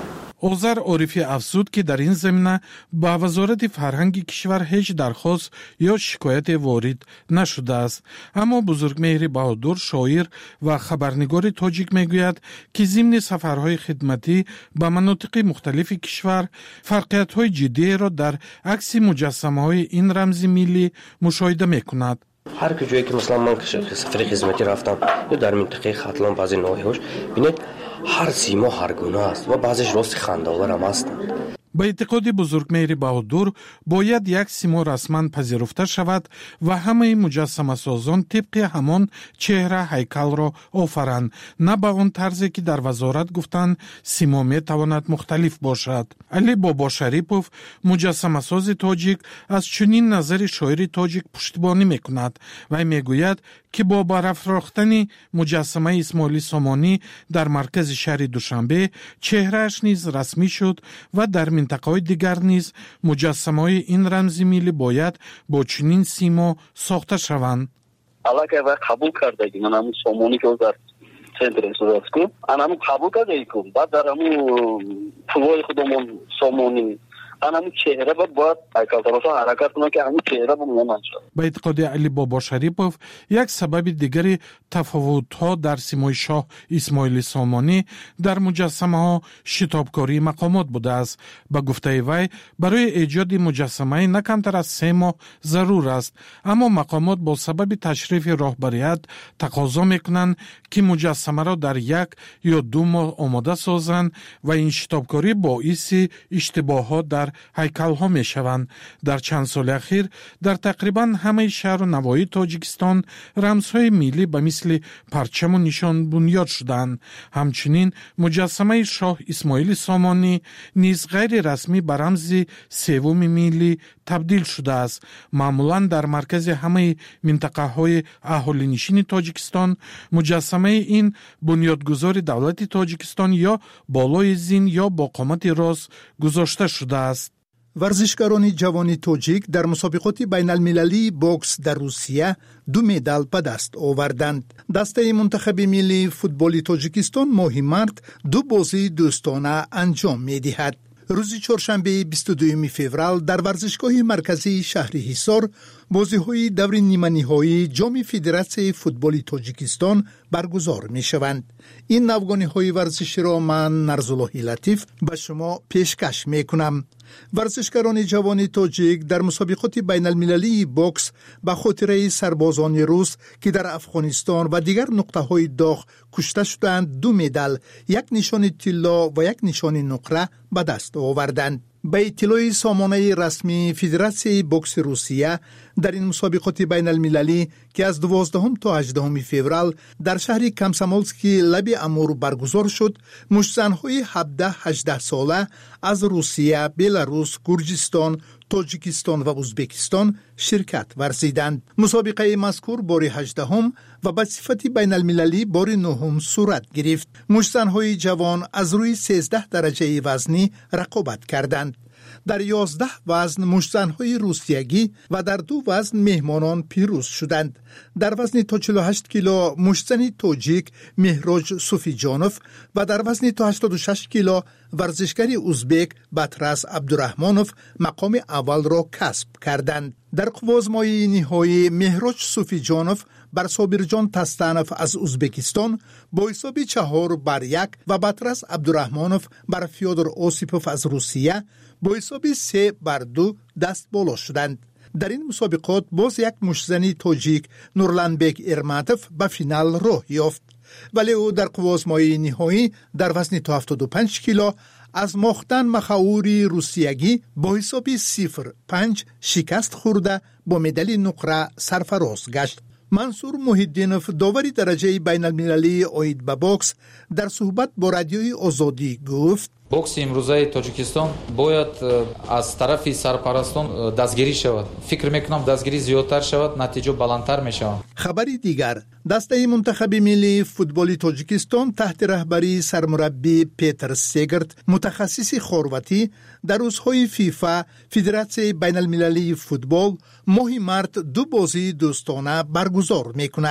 озар орифӣ афзуд ки дар ин замина ба вазорати фарҳанги кишвар ҳеҷ дархост ё шикояте ворид нашудааст. аммо бузургмеҳри баҳодур шоир ва хабарнигори тоҷик мегӯяд ки зимни сафарҳои хидматӣ ба манотиқи мухталифи кишвар фарқиятҳои ҷиддиеро дар акси муҷассамаҳои ин рамзи миллӣ мушоҳида мекунад. ҳар куҷое ки маслан ман сафари хизматӣ рафтам ё дар минтақаи хатлон баъзе ноҳияҳош бинед ҳар симо ҳар гуна аст ва баъзеш рости хандаоварам ҳастанд. ба эътиқоди бузургмеҳри баҳодур бояд як симо расман пазируфта шавад ва ҳамаи муҷассамасозон тибқи ҳамон чеҳра ҳайкалро офаранд, на ба он тарзе ки дар вазорат гуфтанд симо метавонад мухталиф бошад. али бобошарипов муҷассамасози тоҷик аз чунин назари шоири тоҷик пуштибонӣ мекунад. вай мегӯяд ки бо барафрохтани муҷассамаи исмоилӣ сомонӣ дар маркази шаҳри душанбе чеҳрааш низ расмӣ шуд ва дар минтақаҳои дигар низ муҷассамаҳои ин рамзи миллӣ бояд бо чунин симо сохта шаванд. аллакай вай қабул кардаги ман ҳамун сомонӣ ки дар центри истодааст ан ҳамун қабул кардаги баъд дар ҳамун пулҳои худамон сомонӣ ан ҳамун чеҳра бояд ҳайкалтароша ҳаракат кунад ки ҳамун чеҳра монанд шавад. ба эътиқоди али бобошарипов як сабаби дигари тафовутҳо дар симои шоҳ исмоилӣ сомонӣ дар муҷассамаҳо шитобкории мақомот будааст. ба гуфтаи вай барои эҷоди муҷассамаи на камтар аз се моҳ зарур аст, аммо мақомот бо сабаби ташрифи роҳбарият тақозо мекунанд ки муҷассамаро дар як ё ду моҳ омода созанд ва ин шитобкорӣ боиси иштибоҳот дар ҳайкалҳо мешаванд. дар чанд соли ахир дар тақрибан ҳамаи шаҳру навоии тоҷикистон рамзҳои миллӣ ба мисли парчаму нишон бунёд шуданд. ҳамчунин муҷассамаи шоҳ исмоилӣ сомонӣ низ ғайри расмӣ ба рамзи севуми миллӣ табдил шудааст. маъмулан дар маркази ҳамаи минтақаҳои аҳолинишини тоҷикистон муҷассамаи ин бунёдгузори давлати тоҷикистон ё болои зин ё бо қомати рост гузошта шудааст. варзишгарони ҷавони тоҷик дар мусобиқоти байналмилалии бокс дар русия ду медал ба даст оварданд. дастаи мунтахаби миллии футболи тоҷикистон моҳи март ду бозии дӯстона анҷом медиҳад. рӯзи чоршанбеи бисту дуюми феврал дар варзишгоҳи марказии шаҳри ҳисор бозиҳои даври ниманиҳоии ҷоми федератсияи футболи тоҷикистон баргузор мешаванд. ин навгониҳои варзиширо ман нарзуллоҳи латиф ба шумо пешкаш мекунам. варзишгарони ҷавони тоҷик дар мусобиқоти байналмилалии бокс ба хотираи сарбозони рус ки дар афғонистон ва дигар нуқтаҳои доғ кушта шуданд ду медал, як нишони тилло ва як нишони нуқра ба даст оварданд. ба иттилои сомонаи расмии Федератсияи бокси Русия дар ин мусобиқоти байналмилалӣ ки аз дувоздаҳум то ҳаждаҳуми феврал дар шаҳри Комсомольски лаби Амур баргузор шуд, мушзанҳои ҳабдаҳ ҳаждаҳ сола аз Русия, Беларус, Гурҷистон, Тоҷикистон ва Узбекистон ширкат варзиданд. мусобиқаи мазкур бори ҳаждаҳум ва ба сифати байналмилалӣ бори нуҳум сурат гирифт. мушзанҳои ҷавон аз рӯи сездаҳ дараҷаи вазнӣ рақобат карданд. дар ёздаҳ вазн мушзанҳои русиягӣ ва дар ду вазн меҳмонон пирӯз шуданд. дар вазни то чилу ҳашт кило мушзани тоҷик Меҳроҷ Суфиҷонов ва дар вазни то ҳаштоду шаш кило варзишгари узбек Батрас Абдураҳмонов мақоми аввалро касб карданд. дар қувозмоии ниҳоӣ Меҳроҷ Суфиҷонов бар Собирҷон Тастанов аз Узбекистон бо ҳисоби чаҳор бар як ва Батрас Абдураҳмонов бар Фёдор Осипов аз Русия бо ҳисоби се бар ду даст боло шуданд. дар ин мусобиқот боз як мушзани тоҷик Нурланбек Эрматов ба финал роҳ ёфт, вале ӯ дар қувозмоии ниҳоӣ дар вазни то ҳафтоду панҷ кило аз Мохтан Махаури русиягӣ бо ҳисоби сифр панҷ шикаст хӯрда бо медали нуқра сарфароз гашт. Мансур Муҳиддинов, довари дараҷаи байналмилалии оид ба бокс, дар суҳбат бо радиои Озодӣ гуфт: бокси имрӯзаи Тоҷикистон бояд аз тарафи сарпарастон дастгирӣ шавад. Фикр мекунам дастгирӣ зиёдтар шавад, натиҷа баландтар мешавад. хабари дигар, дастаи мунтахаби миллии футболи Тоҷикистон таҳти раҳбарии сармураббӣ Петр Сегерт, мутахассиси хорватӣ, дар рӯзҳои фифа Федератсияи байналмилалии футбол моҳи март ду бозии дӯстона баргузор мекунад.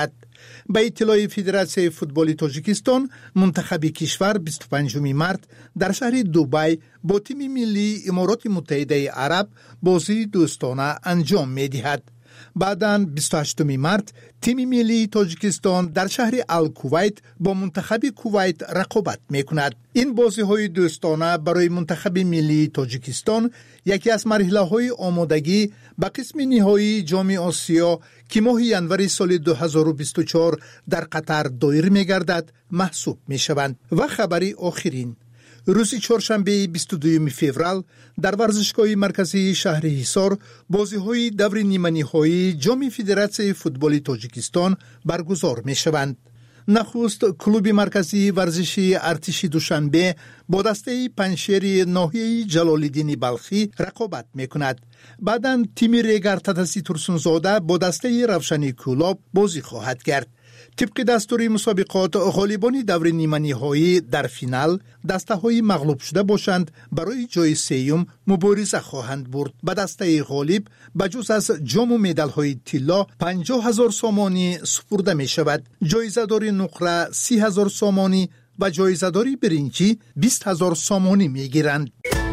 به اطلاع فدراسیون فوتبال تاجیکستان، منتخب کشور بیست و پنجم مارس در شهر دبی با تیم ملی امارات متحده عرب بازی دوستانه انجام می‌دهد. بعداً بیست و هشتم مارس تیم ملی تاجیکستان در شهر الکویت با منتخب کویت رقابت می‌کند. این بازی‌های دوستانه برای منتخب ملی تاجیکستان یکی از مرحله‌های آمادگی به قسم نهایی جام آسیا که ماه ژانویه سال دو هزار و بیست و چهار در قطر دایر می‌گردد محسوب می‌شوند. و خبری آخرین، روز چهارشنبه بیست و دوم فوریه در ورزشگاه مرکزی شهر حصار بازی‌های دور نیمه‌نهایی جام فدراسیون فوتبال تاجیکستان برگزار می‌شوند. نخست کلوب مرکزی ورزشی ارتش دوشنبه با دسته پنشیر ناحیه جلال‌الدین بلخی رقابت می‌کند. بعداً تیم ریگر تاتسی ترسونزاده با دسته روشنی کولاب بازی خواهد کرد. طبق دستور مسابقات غالبان دور نیمه نهایی در فینال دسته های مغلوب شده باشند برای جای سوم مبارزه خواهند برد. به دسته غالب بجز از جام و مدال های طلا پنجاه هزار سامانی سپرده می شود. جایزه داری نقره سی هزار سامانی و جایزه داری برنجی بیست هزار سامانی می گیرند.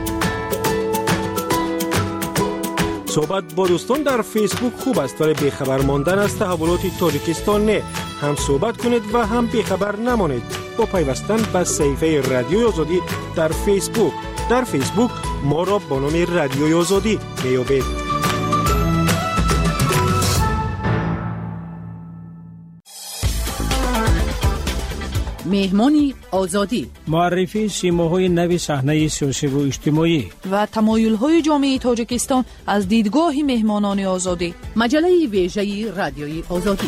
صحبت با دوستان در فیسبوک خوب است ولی بیخبر ماندن از تحولات تاجیکستان نه. هم صحبت کنید و هم بیخبر نمانید با پیوستن به صفحه رادیوی آزادی در فیسبوک. در فیسبوک ما را با نام رادیوی آزادی میابید. مهمانی آزادی، معرفی سیماهای نوی صحنه سیاسی و اجتماعی و تمایل‌های جامعه تاجیکستان از دیدگاه مهمانان آزادی. مجله ویژه رادیوی آزادی.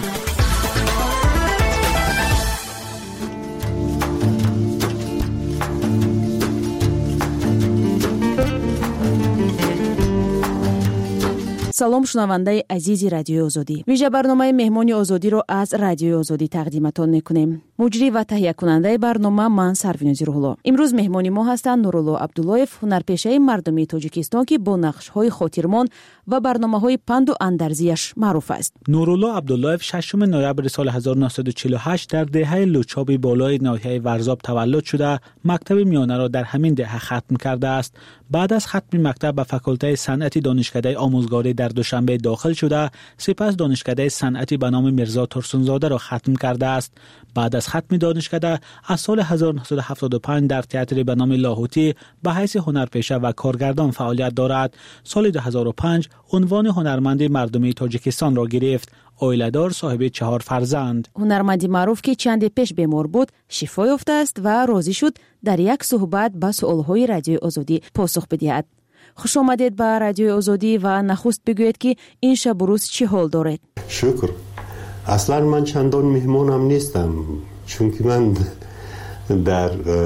салом шунавандаи азизи радиои озодӣ, вижа барномаи меҳмони озодиро аз радиои озодӣ тақдиматон мекунем. муҷрӣ ва таҳиякунандаи барнома ман Сарвинози Рӯҳулло. имрӯз меҳмони мо ҳастанд Нурулло Абдуллоев, ҳунарпешаи мардумии Тоҷикистон ки бо нақшҳои хотирмон ва барномаҳои панду андазияш маъруф аст. Нурулло Абдуллоев шашум ноябри соли ҳазору наҳсаду чилу ҳашт дар деҳаи Лучоби болои ноҳияи Варзоб таваллуд шуда, мактаби миёнаро дар ҳамин деҳа хатм кардааст. баъд аз хатми мактаб ба факултаи санъати донишкадаи омӯзгорӣ дар Душанбе дохил шуда, сипас донишкадаи санъати ба номи Мирзо Турсунзодаро хатм кардааст. баъд аз хатми донишкада аз соли ҳазору наҳсаду ҳафтоду панҷ дар театри ба номи Лоҳутӣ ба ҳайси ҳунарпеша ва коргардон фаъолият дорад. соли ду ҳазору панҷ унвони ҳунарманди мардумии Тоҷикистонро гирифт. оиладор, соҳиби чаҳор фарзанд. ҳунарманди маъруф ки чанде пеш бемор буд, шифо ёфтааст ва розӣ шуд дар як суҳбат ба суолҳои радиои озодӣ посух бидиҳад. хуш омадед ба радиои озодӣ ва нахуст бигӯед ки ин шабу рӯз чӣ ҳол доред? шукр. аслан ман чандон меҳмонам нестам, чунки ман дар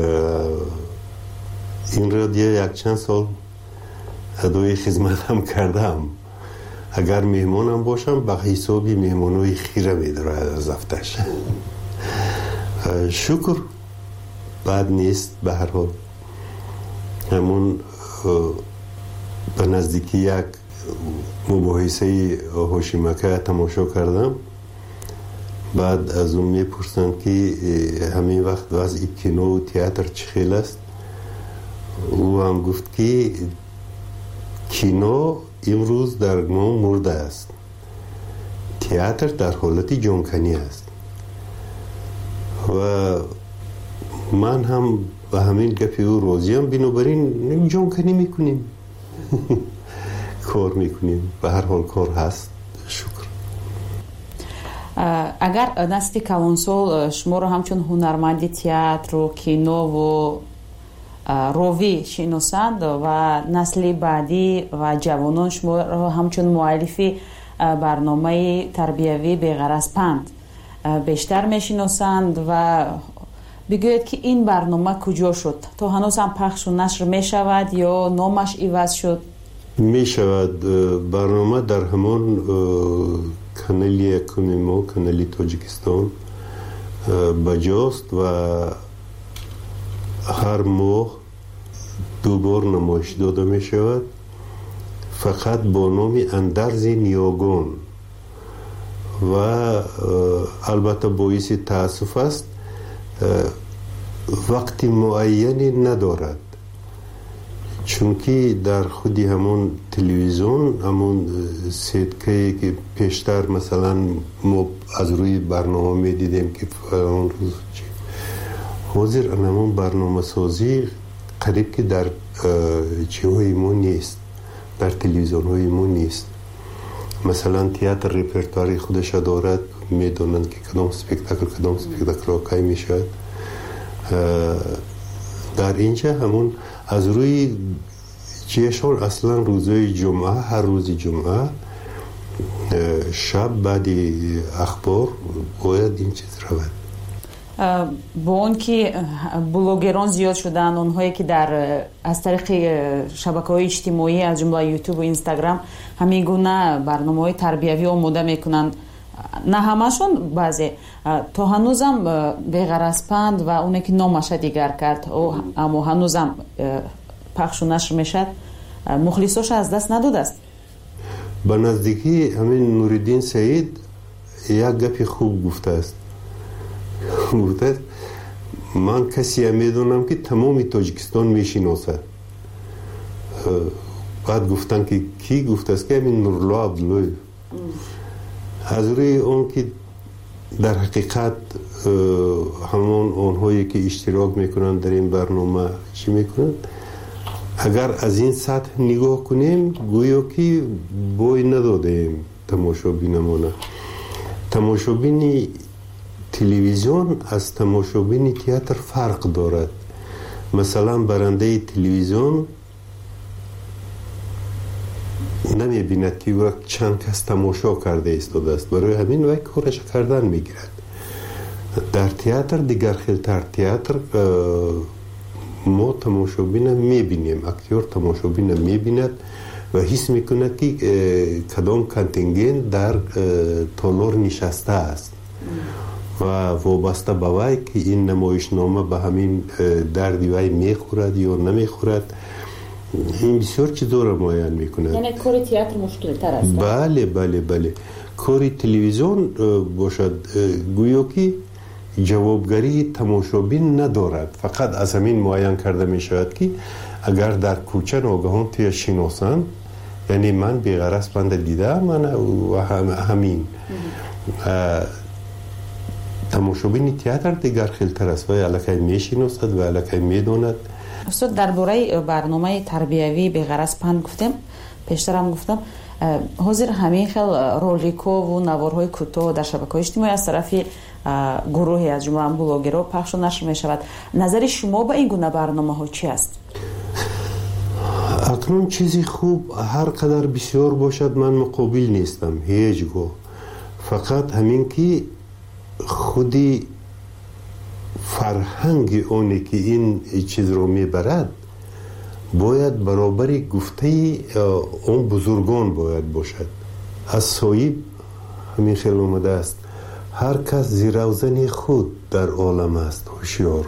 ин радио якчанд сол адои хизматам кардам. агар меҳмонам бошам ба ҳисоби меҳмонои хира медорад аз афташ. шукр, бад нест. ба ҳар ҳол ҳамон ба наздики як мубоҳисаи ҳошимака тамошо кардам. баъд аз он мепурсанд ки ҳамин вақт вазъи кинову театр чӣ хел аст. ӯ ҳам гуфт ки кино имрӯз дар мо мурдааст, театр дар ҳолати ҷонканӣ аст. ва ман ҳам ба ҳамин гапи ӯ розиам, бинобар ин ҷонканӣ мекунем, кор мекунем. ба ҳар ҳол кор ҳаст. шукр. агар насли калонсол шуморо ҳамчун ҳунарманди театру кинову ровӣ шиносанд ва насли баъдӣ ва ҷавонон шуморо ҳамчун муаллифи барномаи тарбиявӣ беғараз панд бештар мешиносанд ва бигӯед ки ин барнома куҷо шуд? то ҳанӯз ҳам пахшу нашр мешавад ё номаш иваз шуд? мешавад. барнома дар ҳамон канали якуми мо, канали Тоҷикистон баҷост ва ҳар моҳ ду бор намоиш дода мешавад, фақат бо номи Андарзи Ниёгон. و البته باعث تاسف است وقت معینی ندارد، چون که در خودی همون تلویزیون همون سیدکه که پیشتر مثلا ما از روی برنامه می دیدیم که اون روز حاضر همون برنامه سازی قریب که در چیهای ما نیست، در تلویزیون های ما نیست. مثلا تئاتر رپرتواری خودش دارد، میدونند که کدام سپکتاکل کدام سپکتاکل واقعی میشد. در اینجا همون از روی جشن اصلا روزهای جمعه، هر روز جمعه شب بعد اخبار باید این چیز رود. با اون که بلوگران زیاد شدن، اونهایی که در از طریق شبکه‌های اجتماعی از جمله یوتیوب و اینستاگرام همین گونه برنامه‌های تربیوی آماده میکنن، نه همشون، بعضی تا هنوزم بی‌غرض‌پند و اونی که نامش دیگر کرد اما هنوزم پخش و نشر میشد، مخلصاش از دست نداده است. به نزدیکی همین نوردین سعید یک گپی خوب گفته است. گفته من کسی میدونم که تمام تاجیکستان میشناسد. بعد گفتن که کی؟ گفته است که همین نورالله عبدالله. از روی اون که در حقیقت همون اونهایی که اشتراک میکنن در این برنامه چی میکنن، اگر از این سطح نگاه کنیم گویا که بوی ندادیم تماشابینمونه. تماشابین تلویزیون از تماشابین تئاتر فرق دارد. مثلا برنده تلویزیون نمی بیند که وقت چند کس تماشا کرده ایستاده است، برای همین وقت کارش کردن میگیرد. در تئاتر دیگر خیلتر، تئاتر ما تماشابین میبینیم، اکتور تماشابین میبیند و حس میکند که کدام کانتینگنت در تالار نشسته است و وابسته به وی که این نمایشنامه به همین دردی وی میخورد یا نمیخورد. این بسیار چیزا را معین میکنه. یعنی کار تئاتر مشکل تر است. بله بله بله. کار تلویزیون باشد گویا که جوابگری تماشابین ندارد، فقط از همین معین کرده می شود که اگر در کوچه ناگهان توی شناسن، یعنی من بی‌غرض بنده دیده من و هم همین تماشابین تئاتر دیگر خیلتر است و الکی می شناسد و الکی می داند. استاد درباره برنامه تربیوی بی‌غرض پند گفتم، پیشتر هم گفتم حاضر همین خیل رولیکو و نوارهای کوتاه در شبکه‌های اجتماعی از طرف گروهی از جمله بلاگرها پخش و نشر می شود. نظر شما به این گونه برنامه ها چی است؟ اکنون چیزی خوب هر قدر بسیار باشد من مقابل نیستم هیچگاه، فقط همین که خودی فرهنگ اونی که این چیز رو میبرد باید برابر گفته اون بزرگان باید باشد. از صاحب همین خیلی اومده است هر کس زیروزن خود در عالم است هوشیار،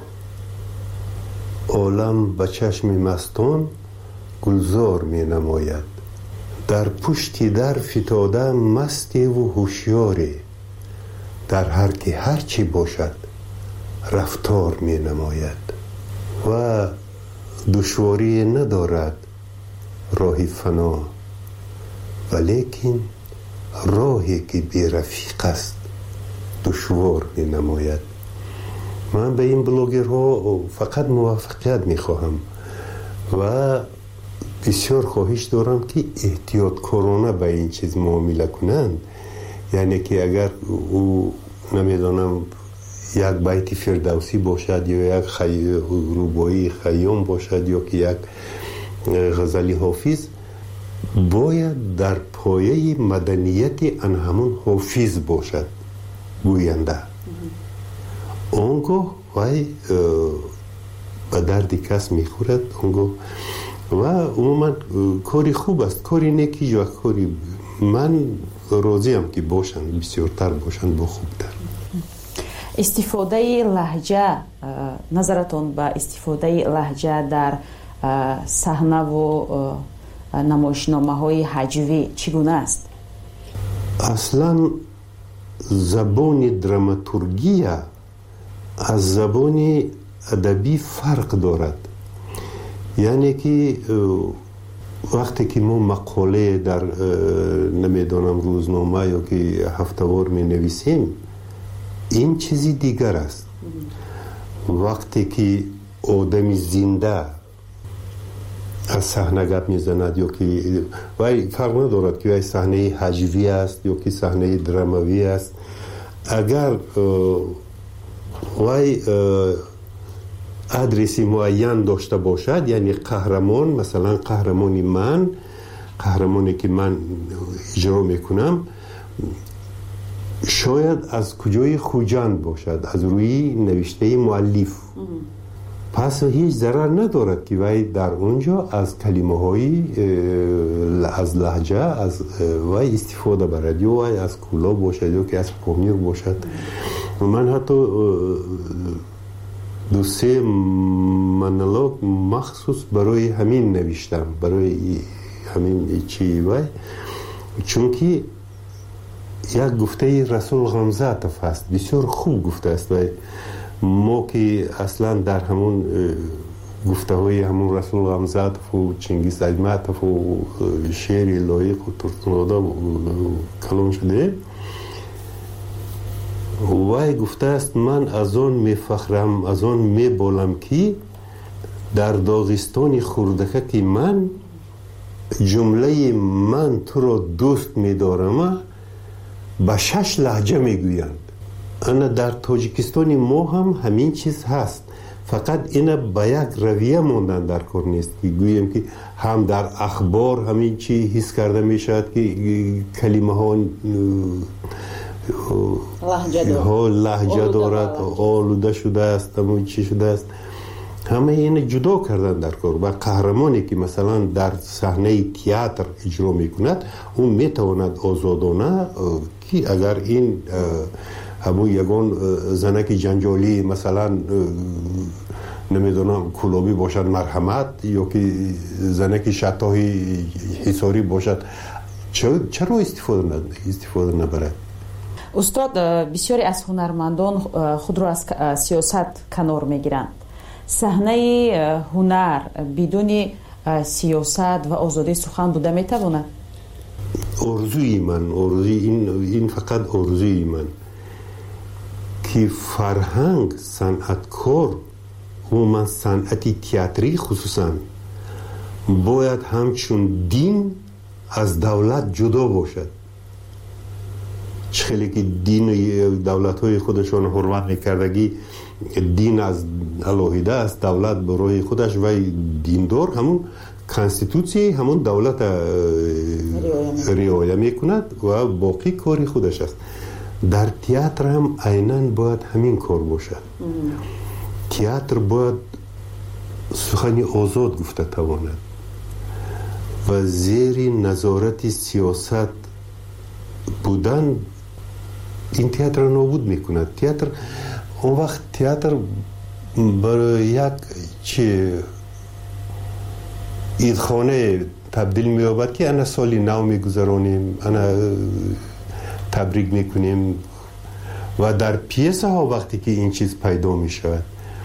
عالم به چشم مستان گلزار می نماید، در پشتی در فتاده مستی و هوشیاری، در هر که هر چی باشد رفتار می نماید و دشواری ندارد راه فنا، ولیکن راهی که بی رفیق است دشوار می نماید. من به این بلوگرها فقط موفقیت می خواهم و بسیار خواهش دارم که احتیاط کارانه به این چیز معامله کنند. یعنی که اگر او نمیدانم یک بیت فردوسی باشد یا یک خی... روبایی خیام باشد یا که یک غزلی حافظ، باید در پایه مدنیت ان همون حافظ باشد گوینده. اونگاه وای به درد کس میخورد اونگاه و عموما کاری خوب است، کاری نیکی یا کاری من راضیم که باشند، بسیارتر باشند با خوبتر. استفاده لهجه، نظرتون به استفاده لهجه در صحنه و نمایشنامه های هجوی چگونه است؟ اصلا زبان دراماتورگیا از زبان ادبی فرق دارد. یعنی که وقتی که ما مقاله در نمیدانم روزنامه یا که هفته‌وار می نویسیم این چیزی دیگر است. وقتی که آدمی زنده از صحنه گپ میزند یا که وای فرق ندارد که وای صحنه هجوی است یا که صحنه دراموی است، اگر وای ادرسی معین داشته باشد، یعنی قهرمان، مثلا قهرمانی من قهرمانی که من اجرا میکنم شاید از کجای خوجند باشد، از روی نوشته مؤلف، پس هیچ ضرر ندارد که وای در اونجا از کلمه های از لهجه از وای استفاده برد، یا وای از کولا باشد یا که از پامیر باشد. من حتی دو سه مونولوگ مخصوص برای همین نوشتم، برای همین چی وای، چون که یک گفته رسول غمزاتف هست، بسیار خوب گفته است. وای ما که اصلا در همون گفته های همون رسول غمزاتف و چنگیز ایتماتف و شعر لایق و ترتناده کلام شده، وای گفته است من از آن میفخرم، از آن میبالم که در داغستان خوردکه که من جمله من تو را دوست میدارم به شش لهجه میگویند. انا در تاجیکستان ما هم همین چیز هست، فقط اینا به یک رویه ماندن در کار نیست که گویم که هم در اخبار همین چی حس کرده میشد که کلمه ها ها لهجه دارد، آلوده شده است، همون چی شده است، همه این جدا کردن در کار. و قهرمانی که مثلا در صحنه تئاتر اجرا میکند اون میتواند آزادانه که اگر این همون یگان زنک جنجالی مثلا نمیدونم کلابی باشد مرحمت، یا که زنک شتاهی حساری باشد، چرا استفاده ند استفاده نبرد؟ استاد، بسیاری از هنرمندان خود را از سیاست کنار میگیرند. صحنه هنر بدون سیاست و آزادی سخن بوده میتواند؟ آرزوی من، آرزوی این این فقط آرزوی من که فرهنگ، صنعتکار و من صنعتی تئاتری خصوصا باید همچون دین از دولت جدا باشد. خیلی که دین دولت های خودشان حرمت میکردگی دین از الهیده است، دولت برای خودش و دیندار همون کانستیتوسی همون دولت رعایت میکند و باقی کاری خودش است. در تئاتر هم عیناً باید همین کار باشد. تئاتر باید سخنی آزاد گفته تواند و زیر نظارت سیاست بودن این تئاتر را نابود میکند. تئاتر اون وقت تئاتر برای یک چه ایدخانه تبدیل می‌یابد که انا سالی نو میگذرانیم، انا تبریک میکنیم و در پیسه ها وقتی که این چیز پیدا میشود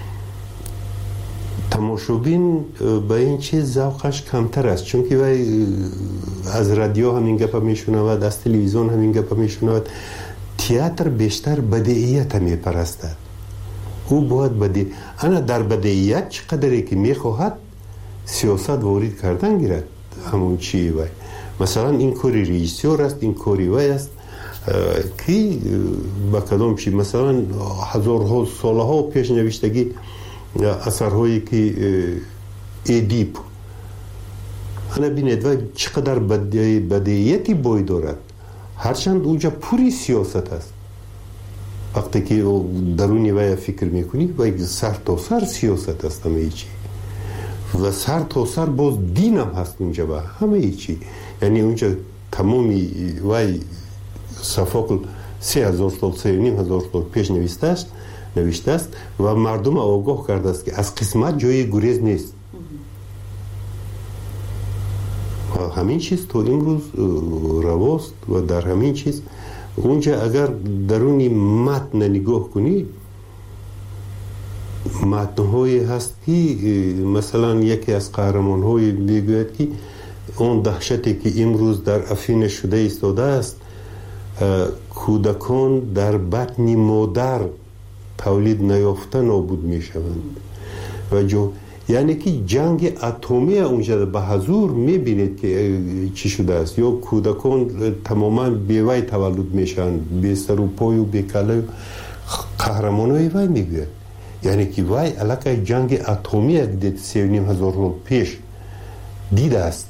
تماشابین به این چیز ذوقش کمتر است، چون که وای از رادیو همین گپ میشنود، از تلویزیون همین گپ میشنود. تئاتر بیشتر بدیهیت میپرستد، او باید بدی انا در بدیهیت چقدری که میخواهد سیاست وارد کردن گیرد. همون چی وای مثلا این کاری رئیسیور است، این کاری وای است که با کدام چی مثلا هزارها سالها پیش نوشتگی اثرهایی که ادیب انا بینید و چقدر بدیهیتی بای دارد، هرچند اونجا پوری سیاست است. وقتی که درونی وای فکر میکنی وای سر تا سر سیاست است همه چی و سر تا سر باز دینم هست اونجا و همه چی. یعنی اونجا تمامی وای صفاقل سه هزار سال سه نیم هزار سال پیش نوشته است نوشته است و مردم آگاه کرده است که از قسمت جای گریز نیست. و همین چیز تو امروز رواست و در همین چیز اونجا اگر درونی متن نگاه کنی متن‌هایی هست که مثلا یکی از قهرمان‌های میگوید که اون دهشتی که امروز در افین شده ایستاده است کودکان در بطن مادر تولید نیافته نابود میشوند و جو یعنی که جنگ اتمی اونجا به حضور میبینید که چی شده است یا کودکان تماما بیوی تولد میشن بی سر و پای و بی کله قهرمانای وی میگوید یعنی که وی علاقه جنگ اتمی دید سی و نیم هزار سال پیش دیده است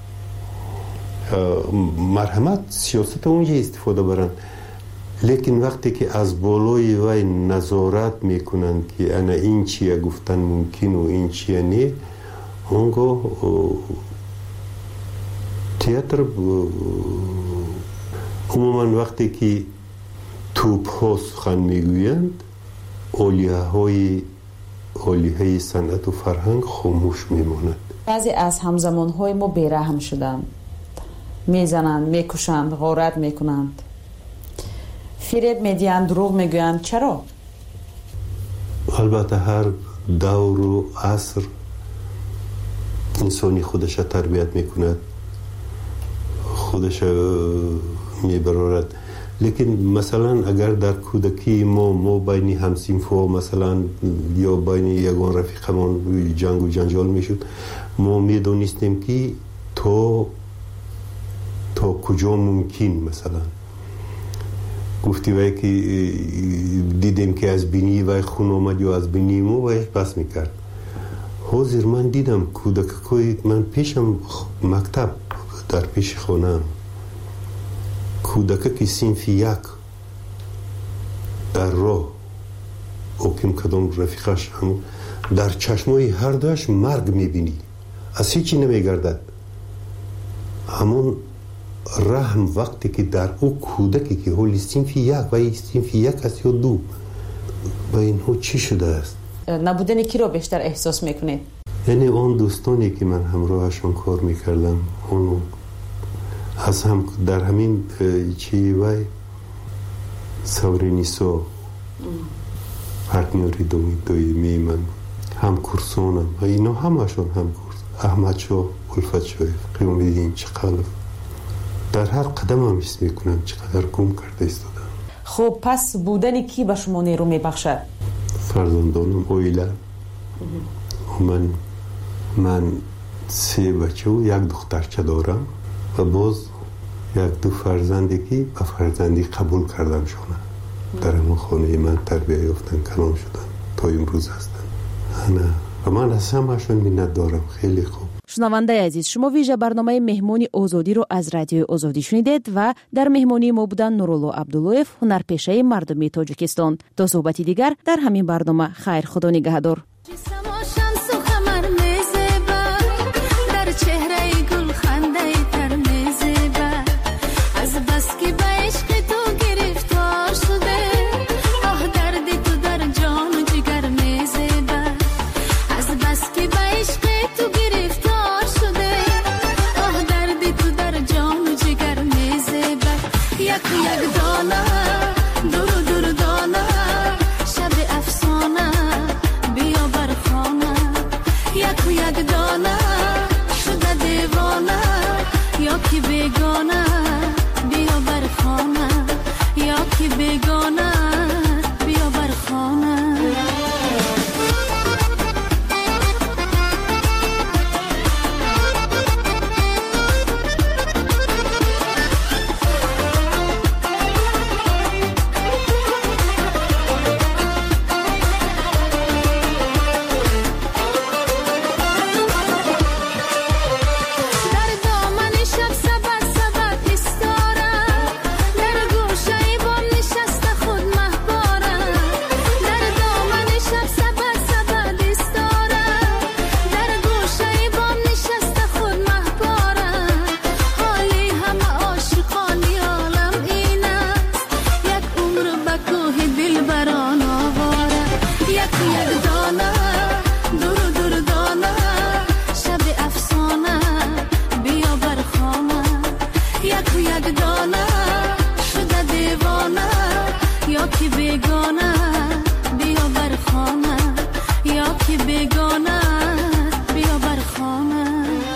مرحمت سیاست اونجا استفاده برن لیکن وقتی که از بالای وی نظارت میکنن که انا این چیه گفتن ممکن و این چیه نه اونگاه تئاتر عموما وقتی که توپ ها سخن میگویند اولیه های اولیه های صنعت و فرهنگ خاموش میماند. بعضی از همزمان های ما بیرحم شدند، میزنند، میکشند، غارت میکنند، فریب میدیند، دروغ میگویند. چرا؟ البته هر دور و عصر انسانی خودش تربیت میکند، خودش میبرارد. لیکن مثلا اگر در کودکی ما ما بین همسینفو مثلا یا بین یگان رفیقمان جنگ و جنجال میشد، ما میدونستیم که تو تا کجا ممکن مثلا گفتی وای که دیدیم که از بینی وای خون آمد یا از بینی ما وای بس میکرد. حاضر من دیدم کودکای من پیشم مکتب در پیش خونم کودک که صنف یک در راه اوکیم کدام رفیقش هم در چشمای هر دوش مرگ میبینی، از هیچی نمیگردد. همون رحم وقتی که در او کودکی که حالی صنف یک و صنف یک است یا دو و اینها چی شده است؟ نبودن کی رو بیشتر احساس میکنید؟ یعنی اون دوستانی که من همراهشون کار میکردم اون از هم در همین چی وای سورینیسو پارتنری دومی دویمی من هم کورسونم و اینا همشون هم کورس احمد شو الفت شویف قیام دیدین چقدر در هر قدم هم حس میکنم چقدر گم کرده ایستادم. خب پس بودن کی به شما نیرو میبخشد؟ فرزندانم اویلا من من سه بچه و یک دخترچه دارم و باز یک دو فرزندی که به فرزندی قبول کردم شونه در همون خانه من تربیه یافتن کلام شدن تا امروز هستن. انا و من از همشون منت دارم. خیلی خوب. شنونده عزیز، شما ویژه برنامه مهمانی آزادی رو از رادیو آزادی شنیدید و در مهمانی ما بودن نورالله عبداللهیف، هنرپیشه مردمی تاجیکستان. تا صحبتی دیگر در همین برنامه. خیر، خدا نگهدار. یک دانه شده دیوانه که بگانه بیا بر خانه.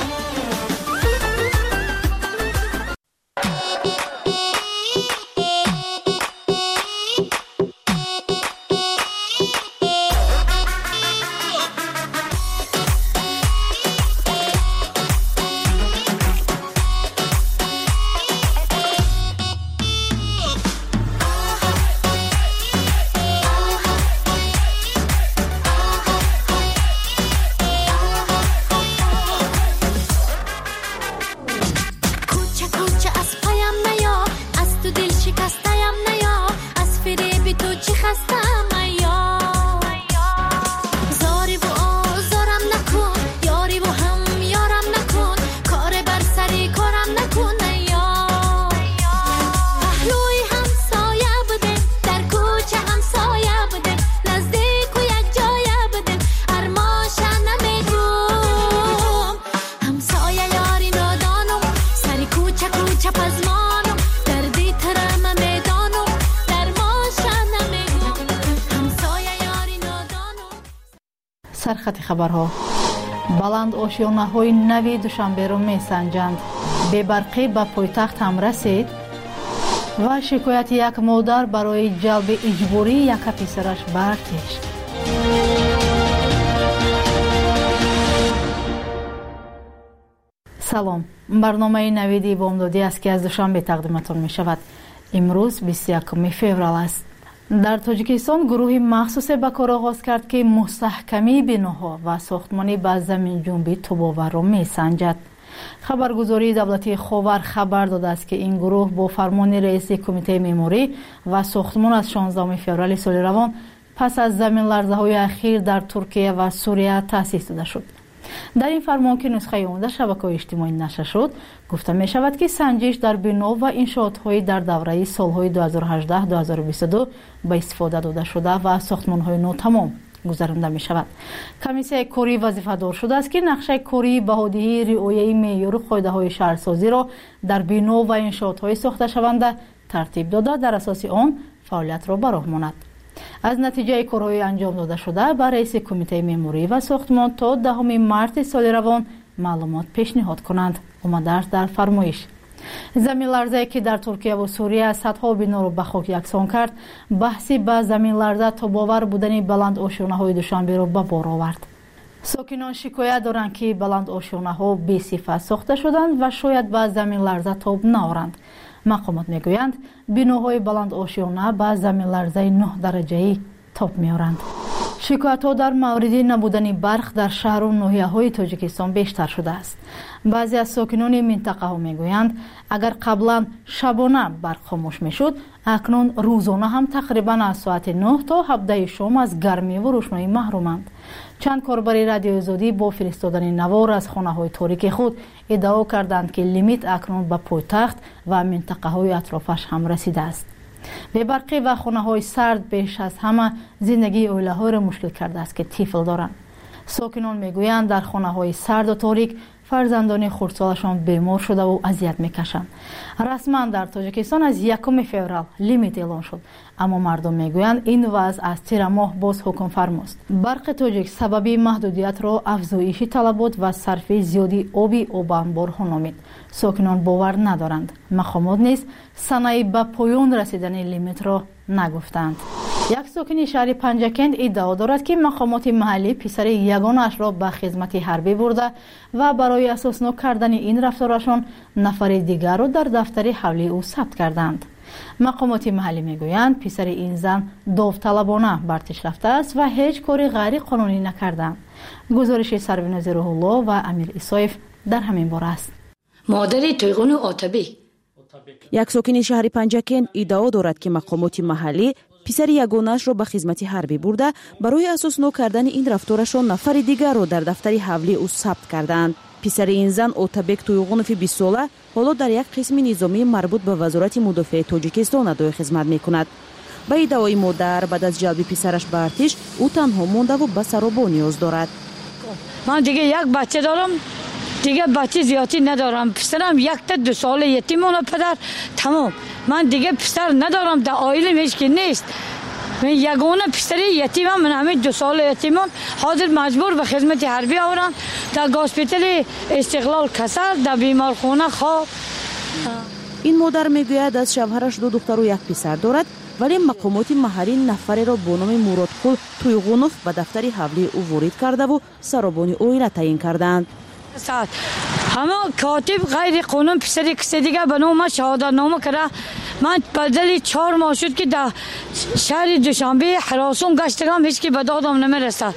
سرخط خبرها. بلند آشیانه‌های نوی دوشنبه را می‌سنجند. ببرقی به پایتخت هم رسید و شکایت یک مادر برای جلب اجباری یک پسرش به ارتش. سلام، برنامه نویدی بامدادی است که از دوشنبه تقدیمتان می شود. امروز بیست و یکم فوریه است. در تاجیکستان گروهی مخصوص به کار آغاز کرد که مستحکمی بناها و ساختمانی به زمین جنبی توباور را می سنجد. خبرگزاری دولتی خاور خبر داده است که این گروه با فرمان رئیس کمیته معماری و ساختمان از شانزدهم فوریه سال روان پس از زمین لرزه های اخیر در ترکیه و سوریه تأسیس داده شد. در این فرمان که نسخه آن در شبکه‌های اجتماعی نشر شد، گفته می شود که سنجش در بنا و انشاءات‌های در دوره سال‌های دو هزار و هجده دو هزار و بیست و دو به استفاده داده شده و ساختمان‌های نو تمام گذرانده می شود. کمیسیون کاری وظیفه‌دار شده است که نقشه کاری بهادهی رعایت معیار و قاعده‌های شهرسازی را در بنا و انشاءات‌های ساخته شونده ترتیب داده در اساس آن فعالیت را به راه ماند. از نتیجه کارهای انجام داده شده بر رئیس کمیته معماری و ساختمان تا دهم مارس سال روان معلومات پیشنهاد کنند. آمده است در فرمایش. زمین لرزه که در ترکیه و سوریه صدها بنا را به خاک یکسان کرد، بحثی به زمین لرزه تا باور بودن بلند آشیانه‌های دوشنبه را به بار آورد. ساکنان شکایت دارند که بلند آشیانه‌ها بی صفت ساخته شدند و شاید به زمین لرزه تاب نآورند. مقامات میگویند بناهای بلند آشیانه به زمین لرزه نه درجه‌ای تاب می‌آورند. شکایت‌ها در مورد نبودن برق در شهر و ناحیه‌های تاجیکستان بیشتر شده است. بعضی از ساکنان منطقه ها میگویند اگر قبلا شبانه برق خاموش میشد، اکنون روزانه هم تقریبا از ساعت نه تا هفده شام از گرمی و روشنایی محرومند. چند کاربر رادیو آزادی با فرستادن نوار از خانه‌های تاریک خود ادعا کردند که لیمیت اکنون به پایتخت و منطقه‌های اطرافش هم رسیده است. ببرقی و خانه‌های سرد بیش از همه زندگی عائله‌ها را مشکل کرده است که طفل دارند. ساکنان میگویند در خانه‌های سرد و تاریک فرزندان خردسالشان بیمار شده و اذیت میکشند. رسما در تاجیکستان از یکم فوریه لیمیت اعلان شد، اما مردم میگویند این وضع از تیر ماه باز حکم فرماست. برق تاجیک سببی محدودیت را افزایش طلبات و صرف زیادی آبی آب انبار ها نامید. ساکنان باور ندارند. مقامات نیز صنایع به پایان رسیدن لیمیت را نگفتند. یک ساکن شهر پنجکند ادعا دارد که مقامات محلی پسر یگانش را به خدمت حربی برده و برای اساسنامه کردن این رفتارشان نفر دیگر را در دفتر حولی او ثبت کردند. مقامات محلی میگویند پسر این زن داوطلبانه برتش رفته است و هیچ کاری غیر قانونی نکردند. گزارش سرویناز روح الله و امیر ایسایف در همین باره است. مادر تویغون آتبی یک ساکن شهر پنجکند ادعا دارد که مقامات محلی پسر یگانه‌اش را به خدمت حربی برده برای اساسنامه کردن این رفتارشان نفر دیگر را در دفتر حولی او ثبت کردند. پسر این زن اوتابک تویغونوف بیست ساله حالا در یک قسم نظامی مربوط به وزارت مدافع تاجیکستان ادای خدمت می‌کند. به ادعای مادر بعد از جلب پسرش به ارتش او تنها مانده و به سرابا نیاز دارد. من دیگه یک بچه دارم، دیگه بچه زیادی ندارم. پسرم یک تا دو سال یتیم مونه پدر، تمام. من دیگه پسر ندارم، در عائله هیچ کی نیست. یگانه پسر یتیمم، من همین دو سال یتیمم حاضر مجبور به خدمت حربی آورم در هاسپیتال استقلال کسر در بیمارخانه خواب. این مادر میگوید از شوهرش دو دختر و یک پسر دارد، ولی مقامات محلی نفری را با نام مرادقل تویغونوف به دفتر حولی او وارد کرده و سرابان اویله تعیین کردند. همه کاتب غیر قانون پسر کسی دیگه به نام شهادت نامه کرده. من بدل چهار ماه شد که در شهر دوشنبه حراسون گشتگم، هیچ کی به دادم نمیرسد.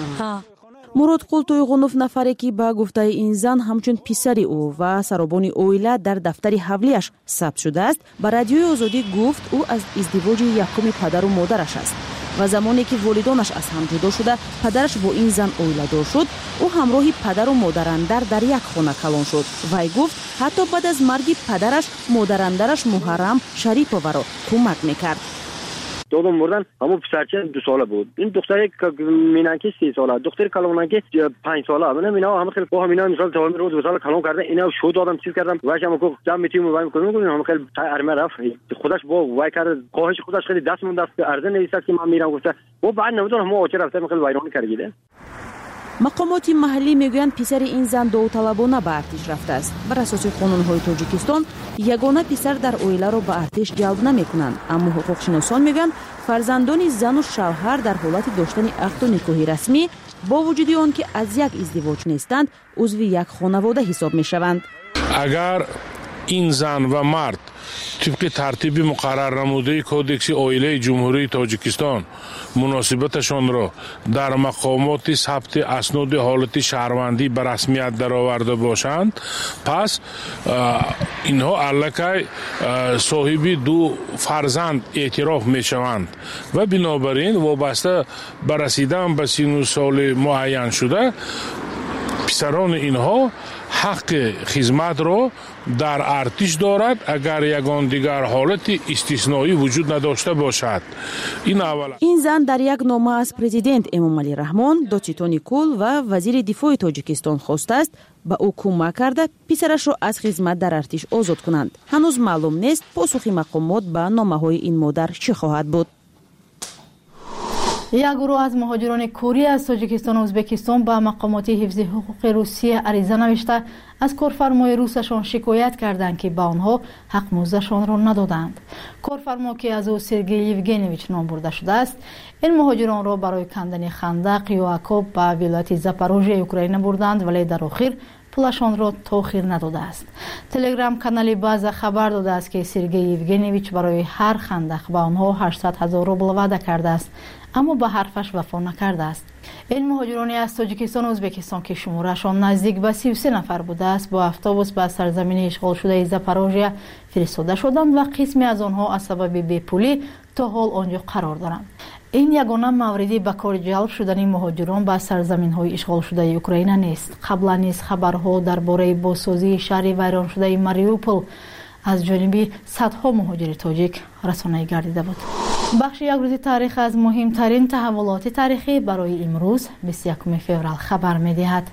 مرادقل تویغونوف نفری که به گفته این زن همچون پسری او و سرابان اویله در دفتر حولیش ثبت شده است، به رادیوی آزادی گفت او از ازدواج یکم پدر و مادرش است و زمانی که والدانش از هم جدا شده پدرش با این زن اویله دار شد، او همراه پدر و مادراندر در یک خانه کلان شد. وی گفت حتی بعد از مرگ پدرش مادراندرش محرم شریپووا را کمک میکرد. دادم مردن همون پسرچه دو ساله بود. این دختری که مینانکی سی ساله، دختر کلونانکی پنج ساله. من اینا همه خیلی با همینا مثال تمام روز دو سال کلون کرده، اینا شو دادم چیز کردم. واش هم کو جمع میتیم و میکنم میکنم هم خیلی ارمه رفت. خودش با وای کرد، خواهش خودش خیلی دست مون دست ارزه نویسد که من میرم گفته. و بعد نمیدونم هم آچه رفته خیلی وایران کردیده. مقامات محلی میگویند پسر این زن داوطلبانه به ارتش رفته است. بر اساس قانون‌های تاجیکستان یگانه پسر در اویله را به ارتش جلب نمی‌کنند، اما حقوق‌شناسان میگویند فرزندان زن و شوهر در حالت داشتن عقد و نکاح رسمی با وجود آنکه از یک ازدواج نیستند عضو یک خانواده حساب می‌شوند. اگر این زن و مرد طبق ترتیب مقرر نموده کودکس اویله جمهوری تاجیکستان مناسبتشان را در مقامات ثبت اسناد حالت شهروندی به رسمیت درآورده باشند، پس اینها الکی صاحب دو فرزند اعتراف می شوند و بنابراین وابسته به رسیدن به سن و سال معین شده پسران اینها حق خدمت را در ارتش دارد اگر یگان دیگر حالت استثنایی وجود نداشته باشد. این اول. این زن در یک نامه از پرزیدنت امامعلی رحمان، داچیتونی کول و وزیر دفاع تاجیکستان خواسته است با او کمک کرده پسرش را از خدمت در ارتش آزاد کنند. هنوز معلوم نیست پاسخ مقامات به نامه‌های این مادر چه خواهد بود. یک گروه از مهاجران کوری از تاجیکستان و ازبکستان به مقامات حفظ حقوق روسیه عریضه نوشته از کارفرمای روسشان شکایت کردند که به آنها حق موزشان را ندادند. کارفرما که از او سرگئی یوگنیویچ نام برده شده است، این مهاجران را برای کندن خندق یا اکاب به ولایت زاپاروژیه اوکراین بردند، ولی در آخر پولشان را تأخیر نداده است. تلگرام کانال بازا خبر داده است که سرگئی یوگنیویچ برای هر خندق به آنها هشتصد هزار روبل وعده کرده است، اما به حرفش وفا نکرده است. این مهاجرانی از تاجیکستان و ازبکستان که شمارشان نزدیک به سی و سه نفر بوده است با اتوبوس به سرزمین اشغال شده زاپاروژیه فرستاده شدند و قسمی از آنها از سبب بیپولی تا حال آنجا قرار دارند. این یگانه موردی به کار جلب شدن مهاجران به سرزمین‌های اشغال شده اوکراین نیست. قبلا نیز خبرها درباره بازسازی شهر ویران شده ماریوپول از جانب صدها مهاجر تاجیک رسانه‌ای گردیده بود. بخش یک روزی تاریخ از مهمترین تحولات تاریخی برای امروز بیست و یکم فوریه خبر می‌دهد.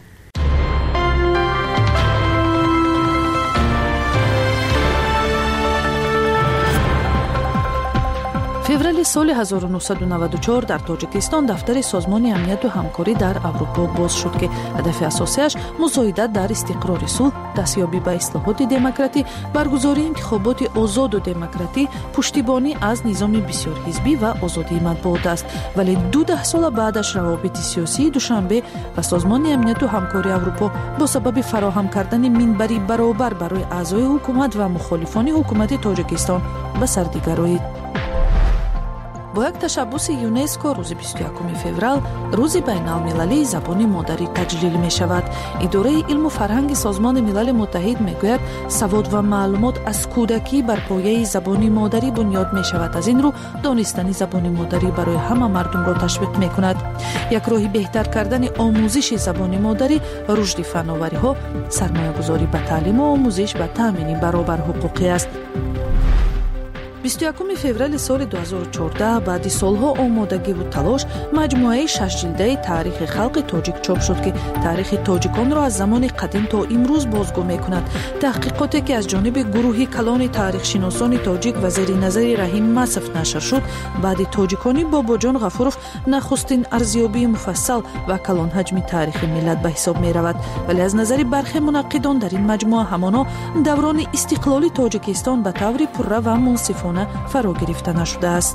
فوریه سال هزار و نهصد و نود و چهار در تاجیکستان دفتر سازمان امنیت و همکاری در اروپا باز شد که هدف اساسیش مساعدت در استقرار صلح، دستیابی به اصلاحات دموکراتی، برگزاری انتخابات آزاد و دموکراتی، پشتیبانی از نظام بسیار حزبی و آزادی مطبوعات است. ولی دو ده سال بعدش روابط سیاسی دوشنبه و سازمان امنیت و همکاری اروپا با سبب فراهم کردن منبری برابر برای اعضای حکومت و مخالفان حکومت تاجیکستان به سر گرایید. با یک تشبس یونسکو روز بیست و یکم فوریه روز بین المللی زبان مادری تجلیل می شود. اداره علم و فرهنگ سازمان ملل متحد می گوید سواد و معلومات از کودکی بر پایه زبان مادری بنیاد می شود. از این رو دانستن زبان مادری برای همه مردم را تشویق می کند. یک راه بهتر کردن آموزش زبان مادری رشد فناوری ها، سرمایه گذاری به تعلیم و آموزش و تامین برابر حقوقی است. بیست و یکم فوریه سال دو هزار و چهارده بعد سالها آمادگی و تلاش مجموعه شش جلده تاریخ خلق تاجیک چاپ شد که تاریخ تاجیکان را از زمان قدیم تا امروز بازگو می‌کند. تحقیقاتی که از جانب گروهی کلان تاریخ شناسان تاجیک و زیر نظر رحیم مصف نشر شد، بعد تاجیکانی باباجان غفوروف نخستین ارزیابی مفصل و کلان حجم تاریخ ملت به حساب می‌رود. ولی از نظر برخی منقدان در این مجموعه همانا دوران استقلالی تاجیکستان به طور پررو و منصفانه فرا گرفته نشده است.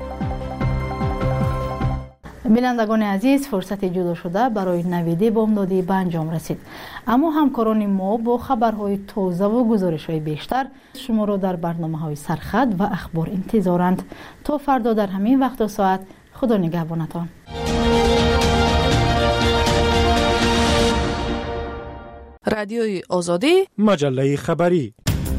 بینندگان عزیز، فرصت جدا شده برای نویدی بامدادی به انجام رسید. اما همکاران ما با خبرهای تازه و گزارش‌های بیشتر شما را در برنامه‌های سرخط و اخبار انتظارند. تا فردا در همین وقت و ساعت، خدا نگهبانتان. رادیوی آزادی، مجله خبری.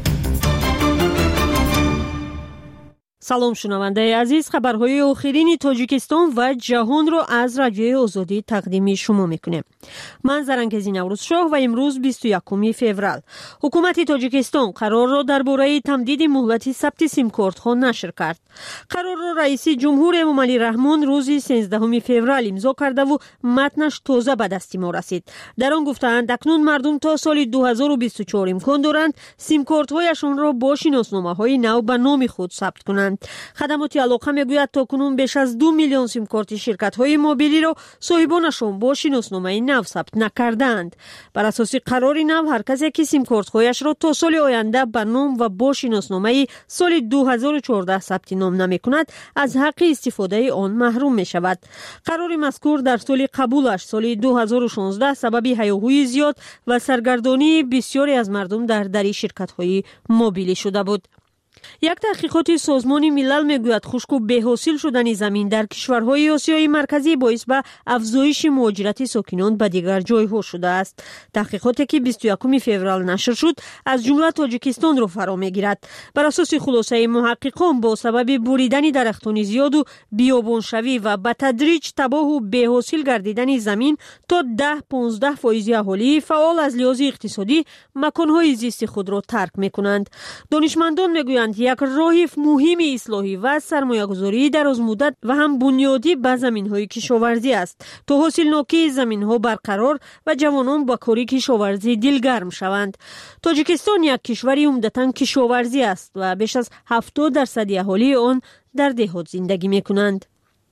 سلام شنونده عزیز، خبرهای آخرین تاجیکستان و جهان را از رادیوی آزادی تقدیم شما میکنیم. من زرنگزی نوروز شاه و امروز بیست و یکم فوریه حکومت تاجیکستان قرار را درباره تمدید مهلت ثبت سیم کارت ها نشر کرد. قرار را رئیس جمهور امامعلی رحمان روز سیزدهم فوریه امضا کرده و متنش تازه به دست ما رسید. در آن گفتند اکنون مردم تا سال دو هزار و بیست و چهار امکان دارند سیم کارت هایشان را با شناسنامه های نو به نام خود ثبت کنند. خدمات علاقه میگوید تا کنون بیش از دو میلیون سیم کارت شرکت های موبیلی را صاحبانشان با شناسنامه نو ثبت نکردند. بر اساس قرار نو هر کسی که سیم کارت هایش را تا سال آینده به نام و با شناسنامه سال دو هزار و چهارده ثبت نام نمی کند از حق استفاده آن محروم می شود. قرار مذکور در سال قبولش سال دو هزار و شانزده سبب هیاهوی زیاد و سرگردانی بسیاری از مردم در دری شرکت های موبیلی شده بود. یک تحقیقات سازمان ملل میگوید خشک و بی‌حاصل شدن زمین در کشورهای آسیای مرکزی باعث به افزایش مهاجرت ساکنان به دیگر جایها شده است. تحقیقاتی که بیست و یکم فوریه نشر شد از جمله تاجیکستان را فرا میگیرد. بر اساس خلاصه محققان با سبب بریدن درختان زیاد و بیابانشوی و به تدریج تباه و بی‌حاصل گردیدن زمین تا ده پانزده فیصد اهالی فعال از لحاظ اقتصادی مکانهای زیست خود را ترک میکنند. دانشمندان میگویند یک راه مهم اصلاحی و سرمایه‌گذاری درازمدت و هم بنیادی به زمین‌های کشاورزی است تا حاصلناکی زمین‌ها برقرار و جوانان با کار کشاورزی دلگرم شوند. تاجیکستان یک کشور عمدتاً کشاورزی است و بیش از هفتاد درصد اهالی آن در دهات زندگی می‌کنند.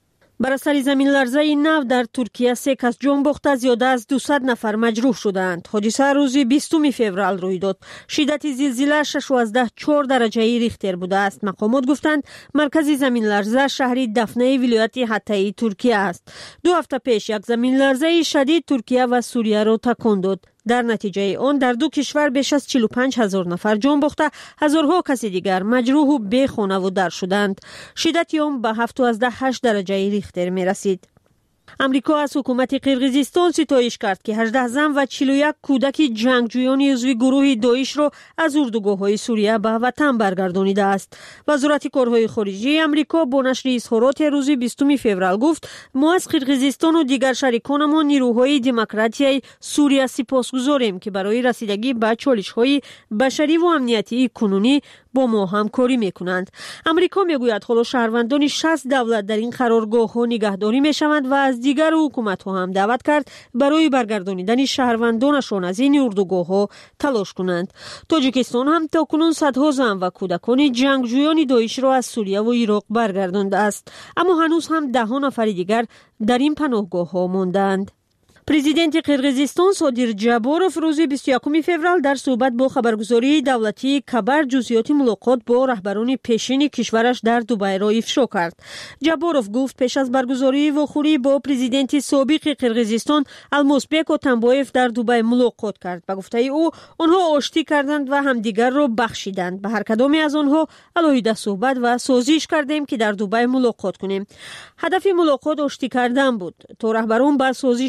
بر اثر زمین لرزه نو در ترکیه سه کس جان باخته، زیاده از دویست نفر مجروح شدند. حادثه روز بیستم فوریه روی داد. شدت زلزله شش و چهار درجه ریختر بوده است. مقامات گفتند مرکز زمین لرزه شهر دفنه ولایت حطه ترکیه است. دو هفته پیش یک زمین لرزه شدید ترکیه و سوریه را تکان داد. در نتیجه آن در دو کشور بیش از چهل و پنج هزار نفر جان باخته، هزارها کسی دیگر مجروح و بی خانه و در شدند. شدت آن به هفتاد و هشت درجه ریختر می رسید. امریکا از حکومت قرقیزستان ستایش کرد که هجده زن و چهل و یک کودک جنگجویان عضو گروه داعش را از اردوگاه‌های سوریه به وطن برگردانیده است. وزارت کارهای خارجه امریکا با نشر اظهارات روز بیستم فوریه گفت ما از قرقیزستان و دیگر شریکانمان نیروهای دموکراتیای سوریه سپاسگزاریم که برای رسیدگی به چالش‌های بشری و امنیتی کنونی با ما همکاری میکنند. امریکا میگوید حالا شهروندان شصت دولت در این قرارگاه‌ها نگهداری میشوند و از دیگر حکومت‌ها هم دعوت کرد برای برگردانیدن شهروندانشان از این اردوگاه‌ها تلاش کنند. تاجیکستان هم تاکنون صدها زن و کودکان جنگجویان داعش را از سوریه و عراق برگردانده است، اما هنوز هم ده ها نفر دیگر در این پناهگاه‌ها ماندند. پرزیدنت قرقیزستان صادر جابوروف روز بیست و یکم فوریه در صحبت با خبرگزاری دولتی کبر جزئیات ملاقات با رهبران پیشین کشورش در دبی را افشا کرد. جابوروف گفت پیش از برگزاری وخوری با پرزیدنت سابق قرقیزستان المازبک اتمبایف در دبی ملاقات کرد. به گفته او آنها آشتی کردند و همدیگر را بخشیدند. به هر کدام از آنها علیحده صحبت و سازش کردیم که در دبی ملاقات کنیم. هدف ملاقات آشتی کردن بود تا رهبران به سازش نرسند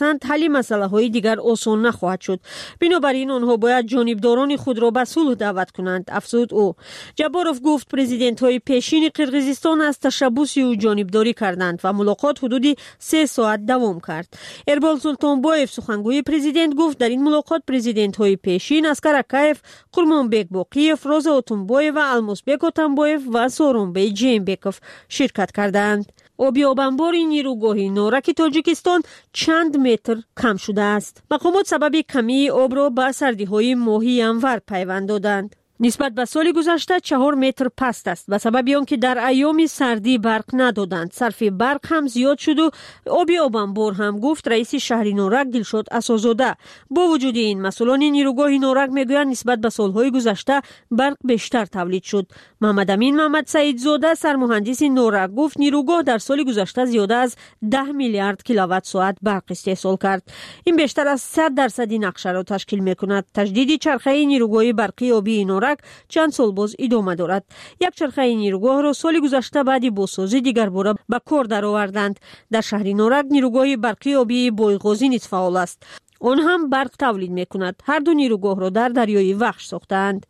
نرسند حل مسئله های دیگر آسان نخواهد شد. بنابراین آنها باید جانبداران خود را به صلح دعوت کنند، افزود او. جباروف گفت پرزیدنت های پیشین قرقیزستان از تشبوس او جانبداری کردند و ملاقات حدودی سه ساعت دوام کرد. اربال سلطانبایف سخنگوی پرزیدنت گفت در این ملاقات پرزیدنت های پیشین اسکر اکایف، قرمانبک باقیف، روزا اوتونبایف و الماسبک اوتونبایف و سورونبی جیمبکوف شرکت کردند. آبی آبانبار نیروگاهی نورک تاجیکستان چند متر کم شده است. مقامات سبب کمی آب را به سردی‌های ماهی انور پیوند دادند. نسبت به سال گذشته چهار متر پست است به سبب آنکه در ایام سردی برق ندادند. صرف برق هم زیاد شد و آبی آبانبار هم، گفت رئیس شهر نورک دلشاد اساس‌زاده. با وجود این مسئولان نیروگاه نورک میگویند نسبت به سالهای گذشته برق بیشتر تولید شد. محمد امین محمد سعید زاده سرمهندس نورک گفت نیروگاه در سال گذشته زیاده از ده میلیارد کیلووات ساعت برق استحصال کرد. این بیشتر از صد درصد نقشه را تشکیل میکند. تجدید چرخه نیروگاه برقی آبی نورک چند سال باز ادامه دارد. یک چرخه نیروگاه را سال گذشته بعد بازسازی دیگر باره به کار درآوردند. در شهر نورک نیروگاه برقی آبی بویغازی نیز فعال است. آن هم برق تولید میکند. هر دو نیروگاه را در دریای وخش ساختند.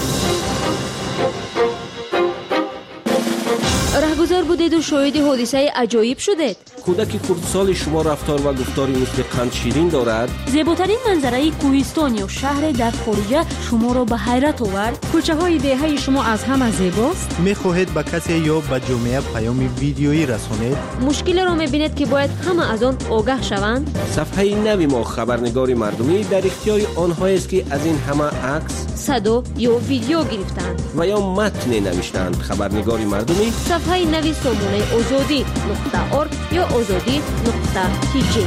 رهگذر بودید و شاهد حادثه عجایب شدید. کودک خردسال شما رفتار و گفتاری مثل قند شیرین دارد. زیباترین منظره کوهستان یا شهر در خارج شما را به حیرت آورد. کوچه های دهه شما از همه زیباست. میخواهید به کسی یا به جامعه پیام ویدیویی رسانید؟ مشکل را میبینید که باید همه از آن آگاه شوند. صفحه نوی ما خبرنگار مردمی در اختیار آنهایی است که از این همه عکس، صدا یا ویدیو گرفتند و یا متن نوشتند. خبرنگار مردمی صفحه نوی سامانه آزادی نقطه ارگ یا آزادی نقطه تی جی.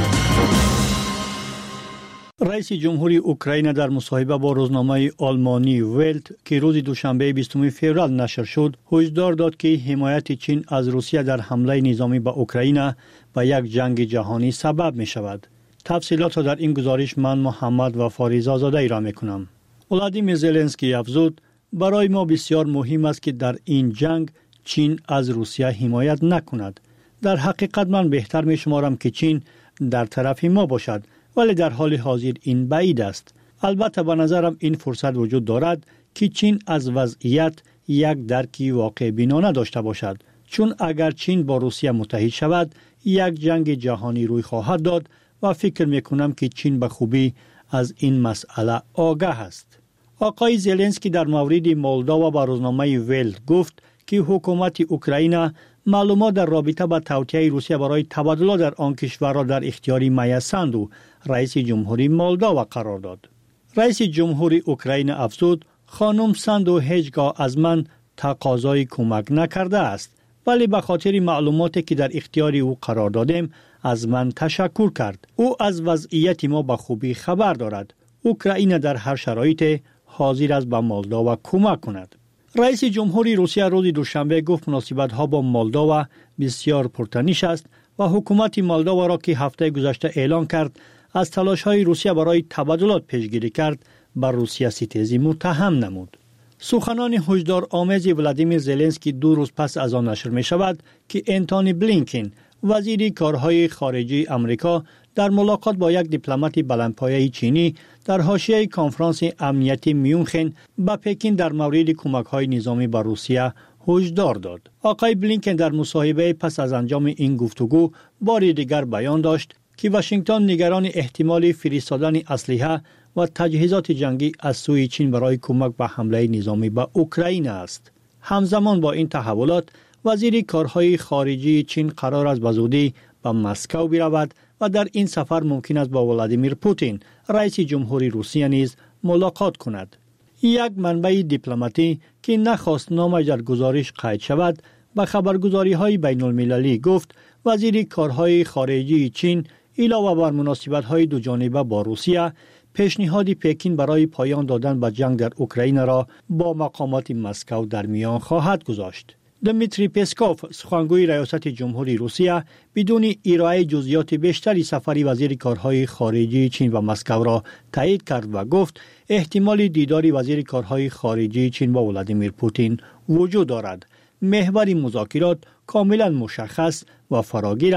رئیس جمهوری اوکراین در مصاحبه با روزنامه آلمانی ولت که روز دوشنبه بیستم فوریه نشر شد، هشدار داد که حمایت چین از روسیه در حمله نظامی به اوکراین به یک جنگ جهانی سبب می شود. تفصیلات را در این گزارش من محمد و فاریزا زاده ای را می کنم. ولادیمیر زلنسکی افزود برای ما بسیار مهم است که در این جنگ چین از روسیه حمایت نکند. در حقیقت من بهتر می شمارم که چین در طرف ما باشد، ولی در حال حاضر این بعید است. البته به نظرم این فرصت وجود دارد که چین از وضعیت یک درکی واقع بینانه داشته باشد، چون اگر چین با روسیه متحد شود یک جنگ جهانی روی خواهد داد و فکر می کنم که چین به خوبی از این مسئله آگاه است. آقای زلنسکی در مورد مولداوا با روزنامه ولت گفت که حکومت اوکراین معلومات در رابطه با توطئه روسیه برای تبادل در آن کشور را در اختیار میسند و رئیس جمهوری مولداوا قرار داد. رئیس جمهوری اوکراین افزود خانم ساندو هیچگاه از من تقاضای کمک نکرده است، ولی به خاطر معلوماتی که در اختیار او قرار دادیم از من تشکر کرد. او از وضعیت ما به خوبی خبر دارد. اوکراین در هر شرایط حاضر است به مولداوا کمک کند. رئیس جمهوری روسیه روز دوشنبه گفت مناسبت‌ها با مولداوا بسیار پرتنش است و حکومت مولداوا را که هفته گذشته اعلان کرد از تلاش‌های روسیه برای تبادلات پیشگیری کرد بر روسیه ستیزی متهم نمود. سخنان هشدار آمیز ولادیمیر زلنسکی دو روز پس از آن نشر می شود که انتونی بلینکن وزیر کارهای خارجی آمریکا در ملاقات با یک دیپلمات بلندپایه چینی در حاشیه کنفرانس امنیتی میونخن به پکین در مورد کمک‌های نظامی به روسیه هشدار داد. آقای بلینکن در مصاحبه پس از انجام این گفتگو بار دیگر بیان داشت که واشنگتن نگران احتمال فرستادن اسلحه و تجهیزات جنگی از سوی چین برای کمک به حمله نظامی به اوکراین است. همزمان با این تحولات وزیر کارهای خارجی چین قرار است به زودی به مسکو برود و در این سفر ممکن است با ولادیمیر پوتین رئیس جمهوری روسیه نیز ملاقات کند. یک منبع دیپلماتی که نخواست نامش در گزارش قید شود به خبرگزاری‌های بین المللی گفت وزیر کارهای خارجی چین علاوه بر مناسبت‌های دو جانبه با روسیه پیشنهاد پکین برای پایان دادن به جنگ در اوکراین را با مقامات مسکو در میان خواهد گذاشت. دمیتری پسکوف سخنگوی ریاست جمهوری روسیه بدون ارائه جزئیات بیشتری سفر وزیر کارهای خارجی چین و مسکو را تایید کرد و گفت احتمال دیدار وزیر کارهای خارجی چین با ولادیمیر پوتین وجود دارد. محور مذاکرات کاملا مشخص و فراگیر است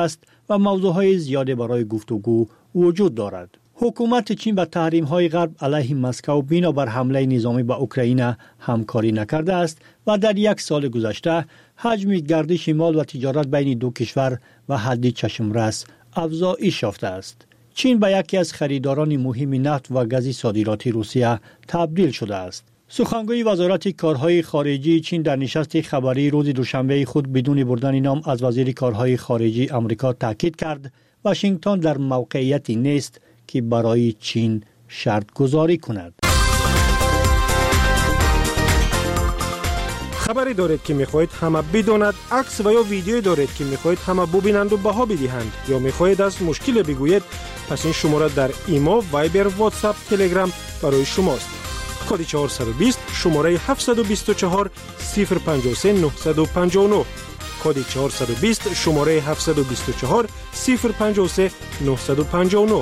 و موضوعهای زیادی برای گفتگو وجود دارد. حکومت چین با تحریم‌های غرب علیه مسکو بنابر حمله نظامی به اوکراین همکاری نکرده است و در یک سال گذشته حجم گردش مال و تجارت بین دو کشور و حد چشمرس افزایش یافته است. چین به یکی از خریداران مهم نفت و گاز صادراتی روسیه تبدیل شده است. سخنگوی وزارت کارهای خارجی چین در نشست خبری روز دوشنبه خود بدون بردن نام از وزیر کارهای خارجی آمریکا تاکید کرد واشنگتن در موقعیتی نیست که برای چین شرط گذاری کند. خبری دارید که میخواهید همه بداند، عکس و یا ویدیویی دارید که میخواهید همه ببینند و بها بدهند یا میخواهید از مشکل بگویید، پس این شماره در ایمو، وایبر، واتساپ، تلگرام برای شماست. کد چهارصد و بیست شماره هفتصد و بیست و چهار صفر پنجاه و سه نهصد و پنجاه و نه. کد چهارصد و بیست شماره هفتصد و بیست و چهار صفر پنجاه و سه نهصد و پنجاه و نه.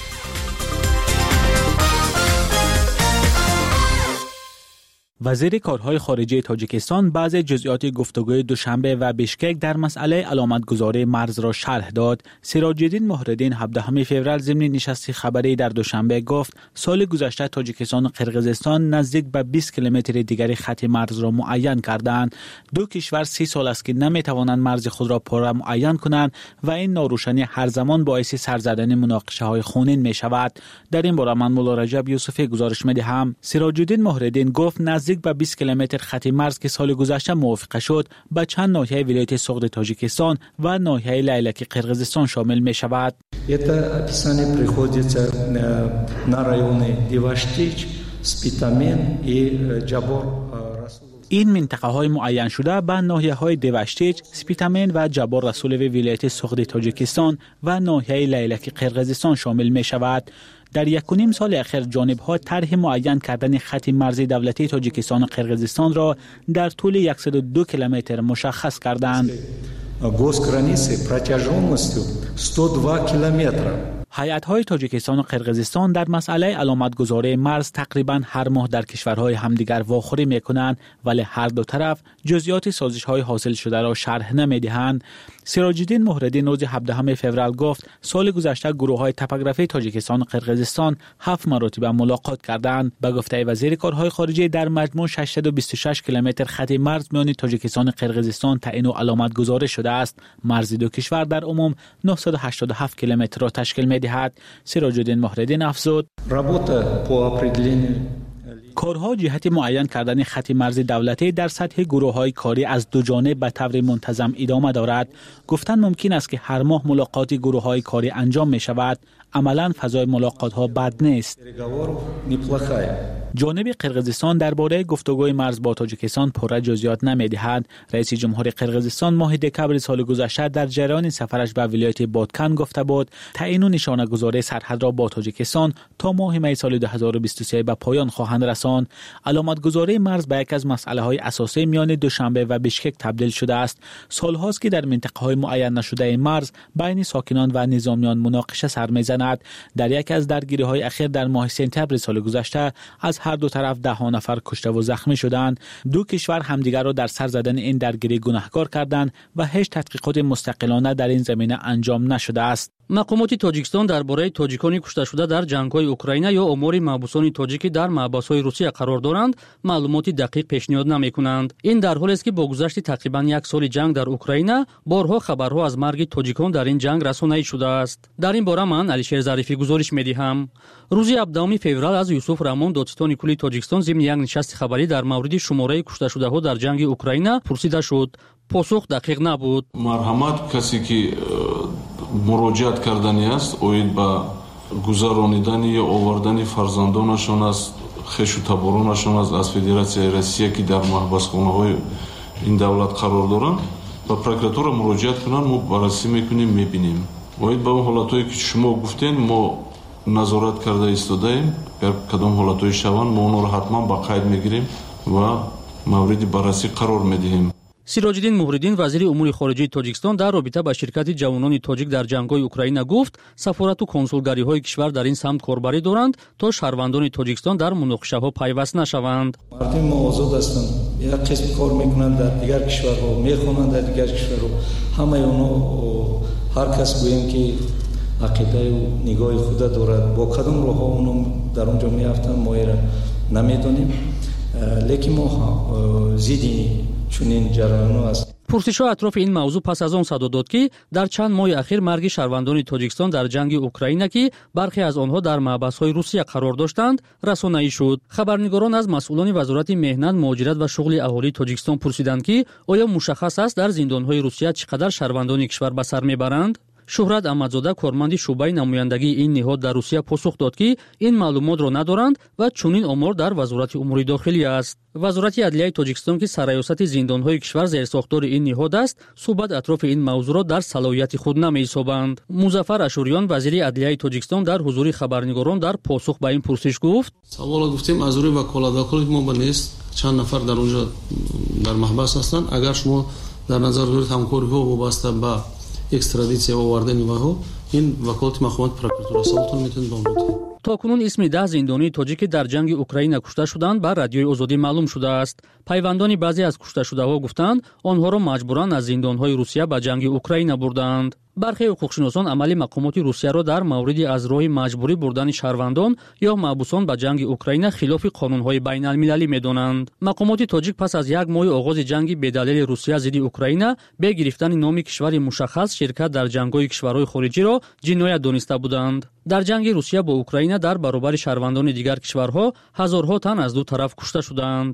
وزیر کارهای خارجه تاجیکستان بعض جزئیات گفتگوی دوشنبه و بشکک در مسئله علامتگذاری مرز را شرح داد. سراج الدین مهرالدین هفدهم فوریه ضمن نشست خبری در دوشنبه گفت سال گذشته تاجیکستان و قرقیزستان نزدیک به بیست کیلومتر دیگری خط مرز را معین کردند. دو کشور سی سال است که نمیتوانند مرز خود را پاره معین کنند و این ناروشنی هر زمان باعث سر زدن مناقشه های خونین می شود. در این باره من مولا رجب یوسفی گزارش می‌دهم. سراج الدین مهرالدین گفت نزدیک به بیست کیلومتر خط مرز که سال گذشته موافقه شد به چند ناحیه ولایت سغد تاجیکستان و ناحیه لیلک قرقیزستان شامل می شود. Это описание приходится на районы Деваштич, Спитамен и Джабор. این منطقه های معین شده به ناحیه های دیوشتیچ، سپیتامن و جبار رسولوی ولایت سغد تاجیکستان و ناحیه لیلک قرقیزستان شامل می شود. در یک و نیم سال اخیر جانب ها طرح معین کردن خط مرزی دولتی تاجیکستان و قرقیزستان را در طول صد و دو کیلومتر مشخص کردند. Госграницы протяженностью сто два километра. هیئت‌های تاجیکستان و قرقیزستان در مسئله علامتگذاری مرز تقریباً هر ماه در کشورهای همدیگر واخوری می‌کنند، ولی هر دو طرف جزئیات سازش‌های حاصل شده را شرح نمی‌دهند. سراج الدین مهرالدین روز هفدهم فوریه گفت سال گذشته گروه‌های توپوگرافی تاجیکستان و قرقیزستان هفت مرتبه ملاقات کردند. به گفته وزیر کارهای خارجه در مجموع ششصد و بیست و شش کیلومتر خط مرز میان تاجیکستان و قرقیزستان تعیین و علامتگذاری شده است. مرز دو کشور در عموم نهصد و هشتاد و هفت کیلومتر را تشکیل می‌دهد. سراج الدین مهرالدین افزود کارها جهت معین کردن خط مرز دولتی در سطح گروه‌های کاری از دو جانب به طور منتظم ادامه دارد. گفتن ممکن است که هر ماه ملاقات گروه‌های کاری انجام می شود. عملاً فضای ملاقات ها بد نیست. جانب قرقیزستان درباره گفتگوی مرز با تاجیکستان پره جزئیات نمی‌دهد. رئیس جمهور قرقیزستان ماه دکبر سال گذشته در جریان سفرش به ولایت بادکن گفته بود تعیین و نشانه‌گذاری سرحد را با تاجیکستان تا ماه می سال دو هزار و بیست و سه به پایان خواهند رساند. علامتگذاری مرز به یک از مسائل اساسی میان دوشنبه و بشکک تبدیل شده است. سال‌هاست که در منطقه‌های معین نشده مرز بین ساکنان و نظامیان مناقشه سر می‌زند. در یک از درگیری‌های اخیر در ماه سپتامبر سال گذشته از هر دو طرف ده ها نفر کشته و زخمی شدند. دو کشور همدیگر را در سر زدن این درگیری گناهکار کردند و هیچ تحقیقات مستقلانه در این زمینه انجام نشده است. مقامات تاجیکستان درباره تاجیکانی کشته شده در جنگ‌های اوکراین یا آمار محبوسان تاجیکی در محبس‌های روسیه قرار دارند معلومات دقیق پیشنهاد نمی‌کنند. این در حالی است که با گذشت تقریباً یک سال جنگ در اوکراین بارها خبرها از مرگ تاجیکان در این جنگ رسانه‌ای شده است. در این باره من علیشیر ظریفی گزارش می‌دهم. روز هفدهم فوریه از یوسف رحمان دادستان کلی تاجیکستان ضمن یک نشست خبری در مورد شماره کشته شده‌ها در جنگ اوکراین پرسیده شد. پاسخ دقیق نبود. مرحمت کسی که مراجعت کردنی است اوید با گذراندن یا آوردن فرزندانشان از خیش و تبارانشان از از فدراسیای روسیه که در محبسخانه‌های این دولت قرار دارند با پروکراتور مراجعت کنند ما بررسی میکنیم میبینیم. اوید با اون حالتایی که شما گفتین ما نظارت کرده ایستادیم، اگر کدام حالتایی شوند ما اون رو حتما با قید میگیریم و مورد بررسی قرار میدهیم. سراج الدین مهرالدین وزیر امور خارجه تاجیکستان در رابطه با شرکت جوانان تاجیک در جنگ‌های اوکراین گفت سفارت و کنسولگری‌های کشور در این سمت کاربری دارند تا شهروندان تاجیکستان در مناقشه‌ها پیوست نشوند. مردم ما آزاد هستند. یک قسم کار میکنند در دیگر کشورها، میخوانند در دیگر کشورها. همه اونها ҳар кас гӯем ки ақидаю нигоҳи худа дорад, бо кадом роҳҳо оно дар он ҷо меафтанд моеро намедонем, лекин мо зидди чунин ҷараёно аст. пурсишҳо атрофи ин мавзӯъ пас аз он садо дод ки дар чанд моҳи ахир марги шаҳрвандони Тоҷикистон дар ҷанги Украина ки бархе аз онҳо дар маҳбасҳои Русия қарор доштанд, расонаӣ шуд. Хабарнигорон аз масъулони Вазорати меҳнат, муҳоҷират ва шуғли аҳолии Тоҷикистон пурсиданд ки оё мушаххас аст дар зиндонҳои Русия чӣ қадар шаҳрвандони кишвар ба сар мебаранд? Шуҳрат Амадзода, корманди шуъбаи намояндагии ин ниҳод дар Русия, посух дод ки ин маълумотро надоранд ва чунин омор дар Вазорати умури дохилӣ аст. Вазорати адлияи Тоҷикистон ки сарраёсати зиндонҳои кишвар зерсохтори ин ниҳод аст, суҳбат атрофи ин мавзӯъро дар салоҳияти худ намеҳисобанд. Музаффар Ашурён, вазири адлияи Тоҷикистон, дар ҳузури хабарнигорон дар посух ба ин пурсиш гуфт: саволо гуфтем аз рӯи ваколатдохилӣ мо ба нест чанд нафар дар онҷо дар маҳбас ҳастанд. Агар шумо дар назар доред ҳамкориҳо вобаста ба экстрадитсия овардани ваҳо, ин ваколати махкумати прокуратура саволтон метавонед бомрод. токунун исми даҳ зиндонии тоҷики дар ҷанги Украина кушта шуданд ба Радиои Озодӣ маълум шудааст. Пайвандони баъзе аз кушташудаҳо гуфтанд, онҳоро маҷбуран аз зиндонҳои Русия ба ҷанги Украина бурдаанд. бархе ҳуқуқшиносон амали мақомоти Русияро дар мавриди аз роҳи маҷбурӣ бурдани шаҳрвандон ё маҳбусон ба ҷанги Украина хилофи қонунҳои байналмилалӣ медонанд. Мақомоти тоҷик пас аз як моҳи оғози ҷанги бедалели Русия зидди Украина бе гирифтани номи кишвари мушаххас ширкат дар ҷангҳои кишварҳои хориҷиро ҷиноят дониста буданд. дар ҷанги Русия бо Украина дар баробари шаҳрвандони дигар кишварҳо ҳазорҳо тан аз ду тараф кушта шуданд.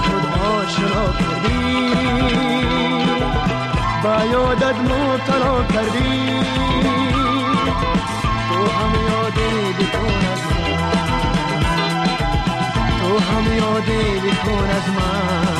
خود آشنا کردی با یادت مبتلا کردی تو هم یادی بکن از من تو هم یادی بکن از من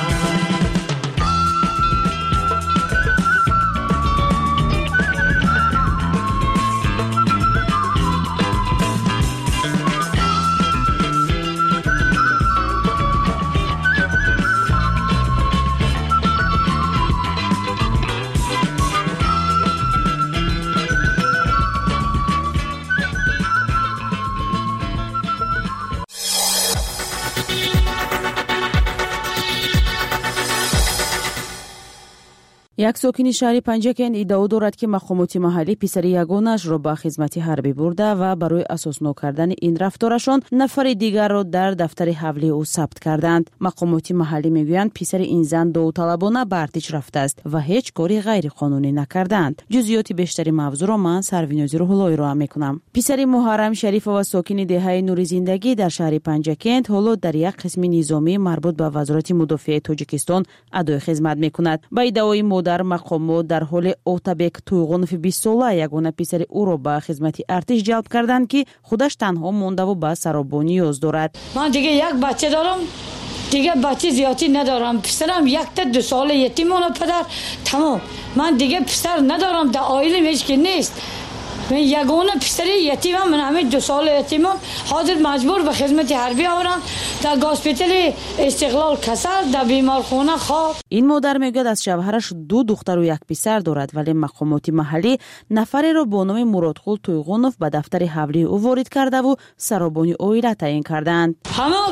یک ساکن شهر پنجکن ادعا دارد که مقامات محلی پسر یگانش را به خدمت حربی برده و برای اساسنو کردن این رفتارشان نفر دیگر را در دفتر حولی او ثبت کردند. مقامات محلی میگویند پسر این زن داوطلبانه به ارتش رفته است و هیچ کاری غیر قانونی نکردند. جزئیات بیشتری موضوع را من سرویناز روح‌اللهی را میکنم. پسر محرم شریف و ساکن دهه نور زندگی در شهر پنجکن حالا در یک قسم نظامی مربوط به وزارت مدافع تاجیکستان ادای خدمت میکند. با ادعای در مقامات در حال اوتابک تویغونوف بیست ساله یگانه پسر او را به خدمت ارتش جلب کردند که خودش تنها مانده و به سرابانی نیاز دارد. من دیگه یک بچه دارم، دیگه بچه زیادی ندارم. پسرم یک تا دو سال یتیمانه پدر تمام. من دیگه پسر ندارم، در عائله هیچ کی نیست. من یگانه پسر یتیمم، من همین دو سال یتیمم. حاضر مجبور به خدمت حربی آورم در هاسپیتال استقلال کسل در بیمارخانه خواب. این مادر میگوید از شوهرش دو دختر و یک پسر دارد ولی مقامات محلی نفری را با نام مرادقول تویغونوف به دفتر حولی او وارد کرده و سرابانی عائله تعیین کردند. همه